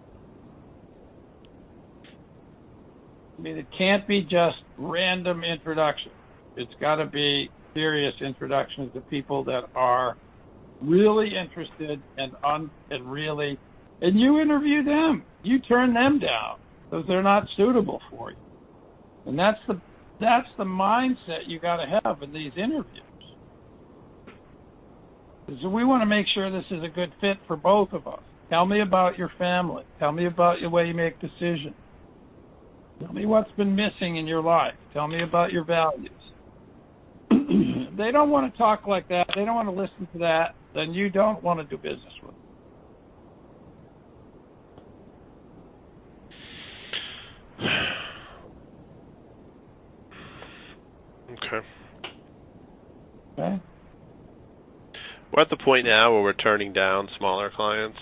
I mean, it can't be just random introductions. It's got to be serious introductions to people that are really interested and un, and really, and you interview them. You turn them down because they're not suitable for you. And that's the that's the mindset you got to have in these interviews. So we want to make sure this is a good fit for both of us. Tell me about your family. Tell me about the way you make decisions. Tell me what's been missing in your life. Tell me about your values. They don't want to talk like that. They don't want to listen to that. Then you don't want to do business with them. Okay. Okay. We're at the point now where we're turning down smaller clients.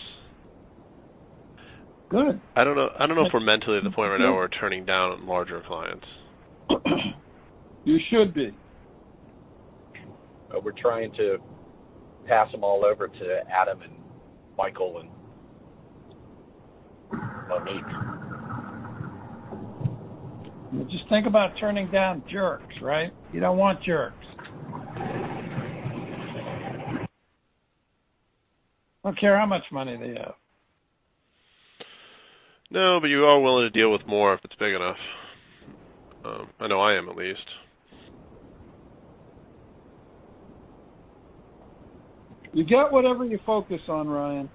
Good. I don't know. I don't know if we're mentally at the point right now where we're turning down larger clients. You should be. Uh, we're trying to pass them all over to Adam and Michael and Monique. Just think about turning down jerks, right? You don't want jerks. Don't care how much money they have. No, but you are willing to deal with more if it's big enough. Um, I know I am, at least. You get whatever you focus on, Ryan.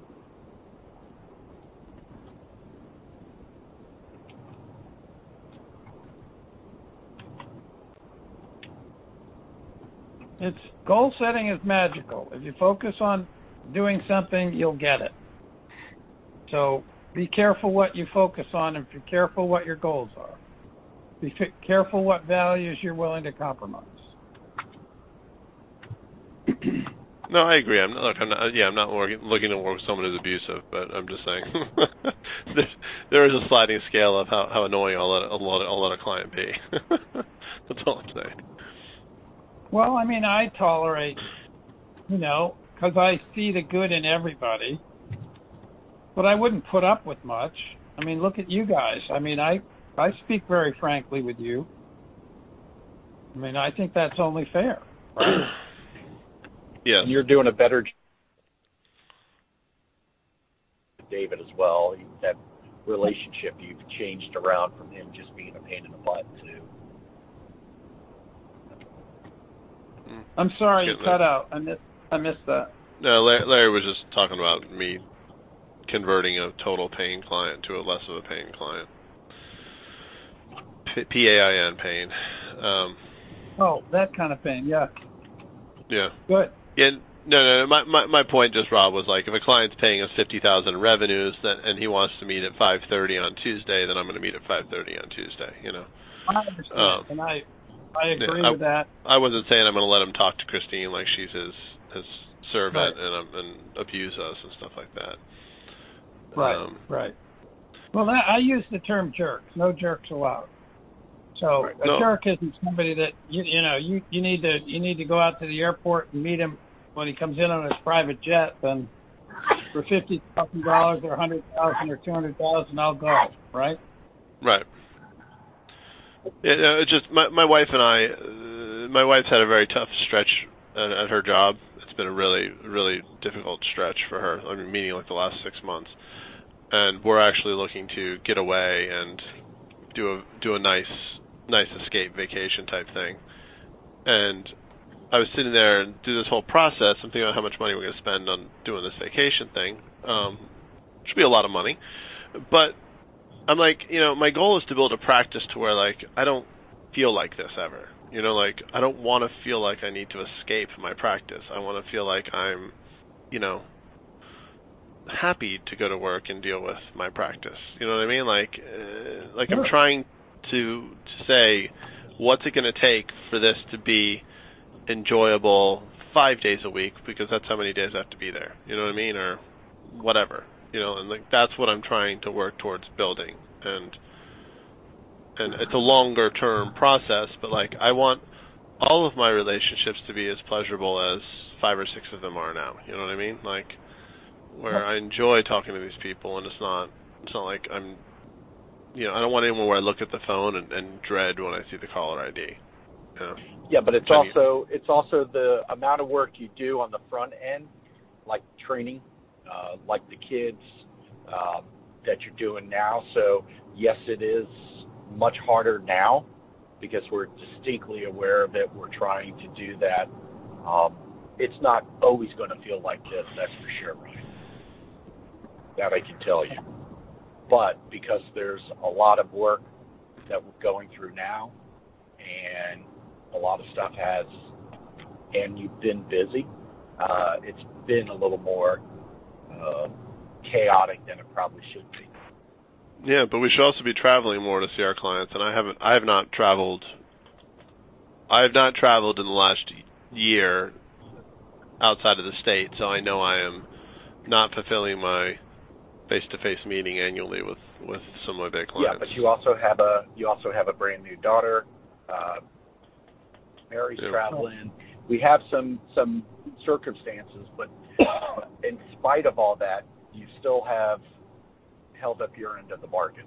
It's goal setting is magical. If you focus on doing something, you'll get it. So be careful what you focus on, and be careful what your goals are. Be f- careful what values you're willing to compromise. No, I agree. I'm not. Look, I'm not. Yeah, I'm not working, looking to work with someone who's abusive, but I'm just saying there, there is a sliding scale of how, how annoying I'll let, I'll, let, I'll let a client be. That's all I'm saying. Well, I mean, I tolerate, you know, because I see the good in everybody, but I wouldn't put up with much. I mean, look at you guys. I mean, I, I speak very frankly with you. I mean, I think that's only fair, right? Yes. And you're doing a better job, David, as well. That relationship you've changed around from him just being a pain in the butt to. I'm sorry you Get cut that. out. I missed. I missed that. No, Larry, Larry was just talking about me converting a total paying client to a less of a paying client. P A I N, pain. Um, Oh, that kind of pain. Yeah. yeah. Good. Yeah. No, no. My, my my point, just Rob, was like, if a client's paying us fifty thousand in revenues, that and he wants to meet at five thirty on Tuesday, then I'm going to meet at five thirty on Tuesday. You know. I understand, Um, and I, I agree yeah, I, with that. I wasn't saying I'm going to let him talk to Christine like she's his his servant Right. and um, and abuse us and stuff like that. Right. Um, right. Well, that, I use the term jerks. No jerks allowed. So Right. a No. jerk isn't somebody that you you know you, you need to you need to go out to the airport and meet him when he comes in on his private jet. Then for fifty thousand dollars or a hundred thousand or two hundred thousand, I'll go. Right. Right. Yeah, no, it's just my my wife and I. Uh, my wife's had a very tough stretch at, at her job. It's been a really really difficult stretch for her. I mean, meaning like the last six months, and we're actually looking to get away and do a do a nice nice escape vacation type thing. And I was sitting there and do this whole process. I'm thinking about how much money we're going to spend on doing this vacation thing. Um, should be a lot of money, but I'm like, you know, my goal is to build a practice to where, like, I don't feel like this ever. You know, like, I don't want to feel like I need to escape my practice. I want to feel like I'm, you know, happy to go to work and deal with my practice. You know what I mean? Like, uh, like Sure. I'm trying to, to say, what's it going to take for this to be enjoyable five days a week, because that's how many days I have to be there. You know what I mean? Or whatever. You know, and like that's what I'm trying to work towards building, and and it's a longer term process. But like, I want all of my relationships to be as pleasurable as five or six of them are now. You know what I mean? Like, where I enjoy talking to these people, and it's not it's not like I'm, you know, I don't want anyone where I look at the phone and, and dread when I see the caller I D. You know? Yeah, but it's I mean- also it's also the amount of work you do on the front end, like training. Uh, like the kids uh, that you're doing now. So, yes, it is much harder now because we're distinctly aware of it. We're trying to do that. Um, it's not always going to feel like this, that's for sure, Ryan. That I can tell you. But because there's a lot of work that we're going through now, and a lot of stuff has, and you've been busy, uh, it's been a little more Uh, chaotic than it probably should be. Yeah, but we should also be traveling more to see our clients, and I haven't. I have not traveled. I have not traveled in the last year outside of the state, so I know I am not fulfilling my face-to-face meeting annually with, with some of my big clients. Yeah, but you also have a you also have a brand new daughter. Uh, Mary's Yeah. traveling. We have some some circumstances, but in spite of all that, you still have held up your end of the bargain.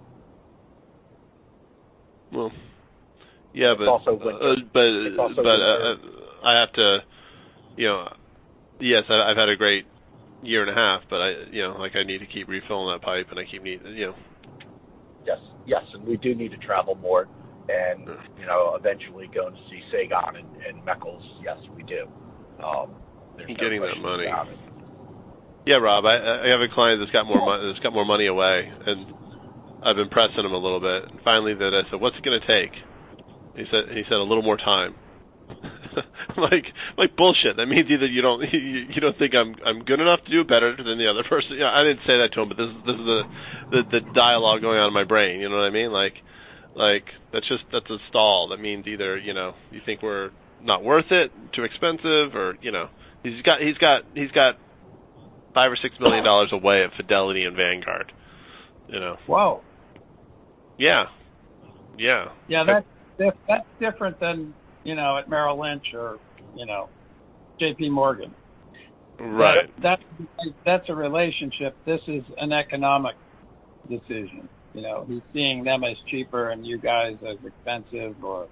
Well, yeah, It's but also uh, but It's also but uh, I have to, you know, yes, I, I've had a great year and a half, but I, you know, like I need to keep refilling that pipe, and I keep need, you know. Yes, yes, and we do need to travel more, and you know, eventually going to see Sagan and, and Meckles. Yes, we do. Um, there's no Getting that question money. about it. Yeah, Rob, I, I have a client that's got more money, that's got more money away, and I've been pressing him a little bit. And finally, that I said, "What's it going to take?" He said, "He said a little more time." like, like bullshit. That means either you don't, you, you don't think I'm, I'm good enough to do better than the other person. You know, I didn't say that to him, but this, is this is the, the, the dialogue going on in my brain. You know what I mean? Like, like that's just that's a stall. That means either you know you think we're not worth it, too expensive, or you know he's got he's got he's got five or six million dollars away at Fidelity and Vanguard. You know. Whoa. Yeah. Yeah. Yeah, that's dif- that's different than, you know, at Merrill Lynch or, you know, J P Morgan. Right. That, that's that's a relationship. This is an economic decision. You know, he's seeing them as cheaper and you guys as expensive, or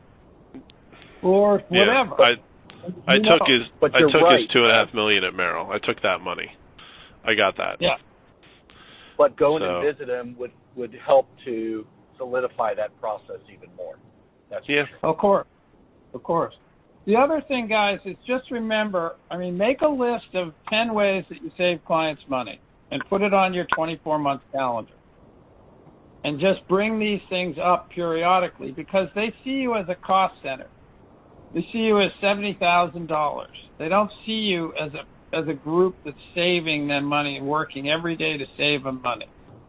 or whatever. Yeah, I I You took know. his But I you're took right. his two and a half million at Merrill. I took that money. I got that. Yeah. But going So- to visit him would, would help to solidify that process even more. That's for Yeah. sure. Of course. Of course. The other thing, guys, is just remember, I mean, make a list of ten ways that you save clients money and put it on your twenty-four month calendar. And just bring these things up periodically, because they see you as a cost center. They see you as seventy thousand dollars. They don't see you as a as a group that's saving them money and working every day to save them money.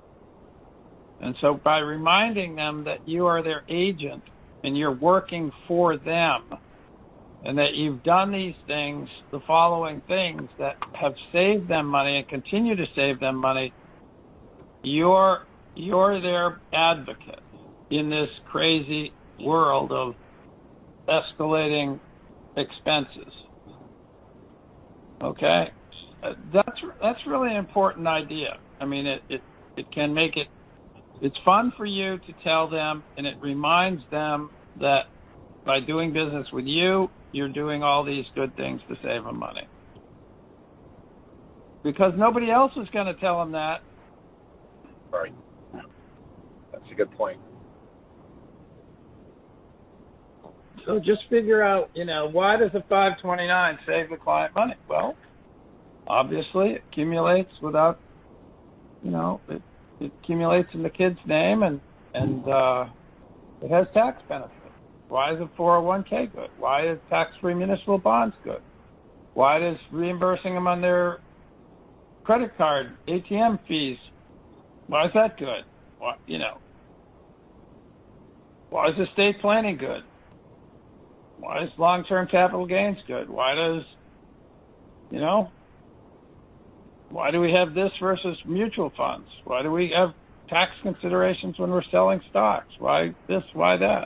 And so by reminding them that you are their agent and you're working for them, and that you've done these things, the following things that have saved them money and continue to save them money, you're you're their advocate in this crazy world of escalating expenses. Okay? Uh, that's that's really an important idea. I mean, it, it, it can make it, it's fun for you to tell them, and it reminds them that by doing business with you, you're doing all these good things to save them money. Because nobody else is going to tell them that. Right. That's a good point. So just figure out, you know, why does a five twenty-nine save the client money? Well, obviously it accumulates without, you know, it, it accumulates in the kid's name, and, and uh, it has tax benefits. Why is a four oh one k good? Why is tax-free municipal bonds good? Why does reimbursing them on their credit card A T M fees, why is that good? Why, you know, why is estate planning good? Why is long-term capital gains good? Why does, you know, why do we have this versus mutual funds? Why do we have tax considerations when we're selling stocks? Why this, why that?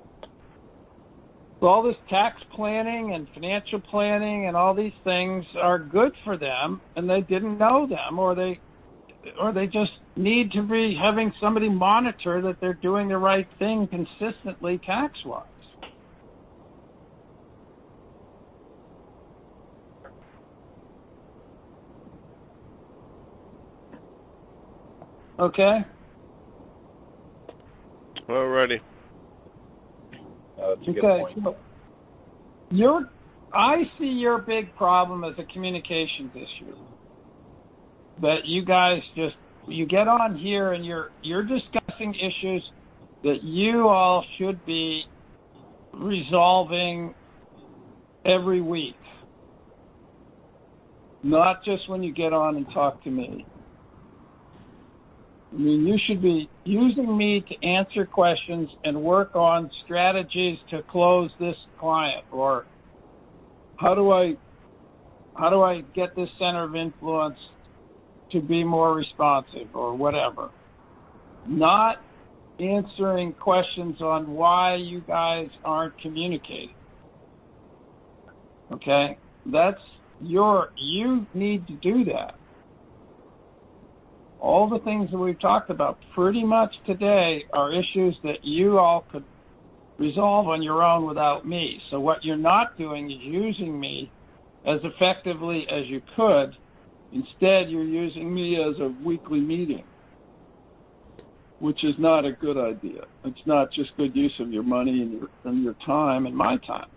So all this tax planning and financial planning and all these things are good for them, and they didn't know them, or they or they just need to be having somebody monitor that they're doing the right thing consistently tax-wise. Okay? Alrighty. Uh, that's a good Okay. point. So your, I see your big problem as a communications issue. That you guys just, you get on here and you're you're discussing issues that you all should be resolving every week. Not just when you get on and talk to me. I mean, you should be using me to answer questions and work on strategies to close this client, or how do I how do I get this center of influence to be more responsive, or whatever. Not answering questions on why you guys aren't communicating. Okay? That's your, you need to do that. all the things that we've talked about pretty much today are issues that you all could resolve on your own without me. So what you're not doing is using me as effectively as you could. Instead, you're using me as a weekly meeting, which is not a good idea. It's not just good use of your money and your, and your time and my time.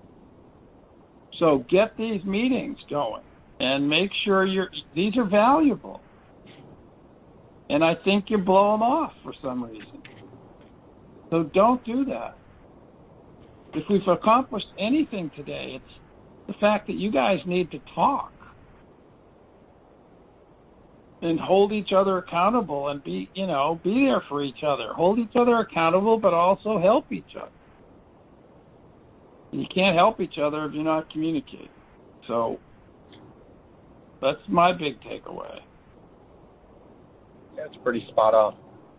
So get these meetings going and make sure you're, these are valuable. And I think you blow them off for some reason. So don't do that. If we've accomplished anything today, it's the fact that you guys need to talk and hold each other accountable and be, you know, be there for each other. Hold each other accountable, but also help each other. And you can't help each other if you're not communicating. So that's my big takeaway. That's pretty spot on.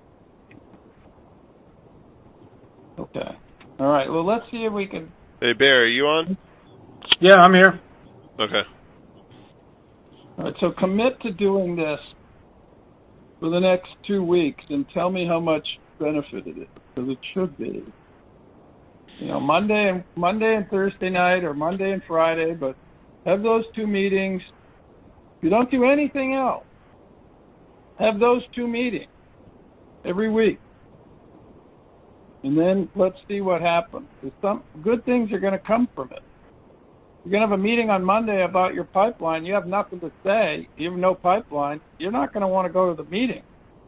Okay. All right. Well, let's see if we can. Hey, Bear, are you on? Yeah, I'm here. Okay. All right. So commit to doing this for the next two weeks and tell me how much benefit it is, because it should be. You know, Monday and Monday and Thursday night, or Monday and Friday, but have those two meetings. If you don't do anything else, have those two meetings every week. And then let's see what happens. Some good things are going to come from it. You're going to have a meeting on Monday about your pipeline. You have nothing to say. You have no pipeline. You're not going to want to go to the meeting.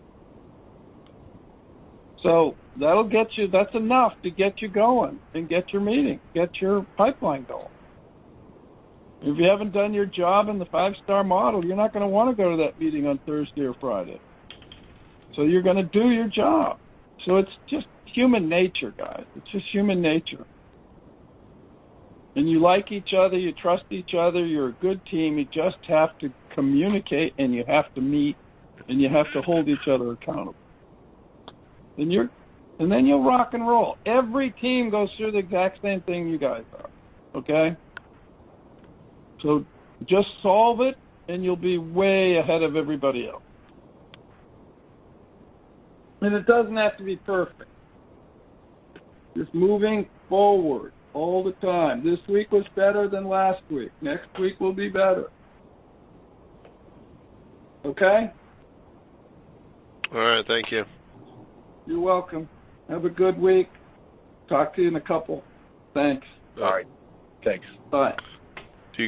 So that'll get you, that's enough to get you going and get your meeting, get your pipeline going. If you haven't done your job in the five-star model, you're not going to want to go to that meeting on Thursday or Friday. So you're going to do your job. So it's just human nature, guys. It's just human nature. And you like each other, you trust each other, you're a good team. You just have to communicate, and you have to meet, and you have to hold each other accountable. And you're, and then you'll rock and roll. Every team goes through the exact same thing you guys are. Okay? So just solve it, and you'll be way ahead of everybody else. And it doesn't have to be perfect. Just moving forward all the time. This week was better than last week. Next week will be better. Okay? All right, thank you. You're welcome. Have a good week. Talk to you in a couple. Thanks. All right. Thanks. Bye.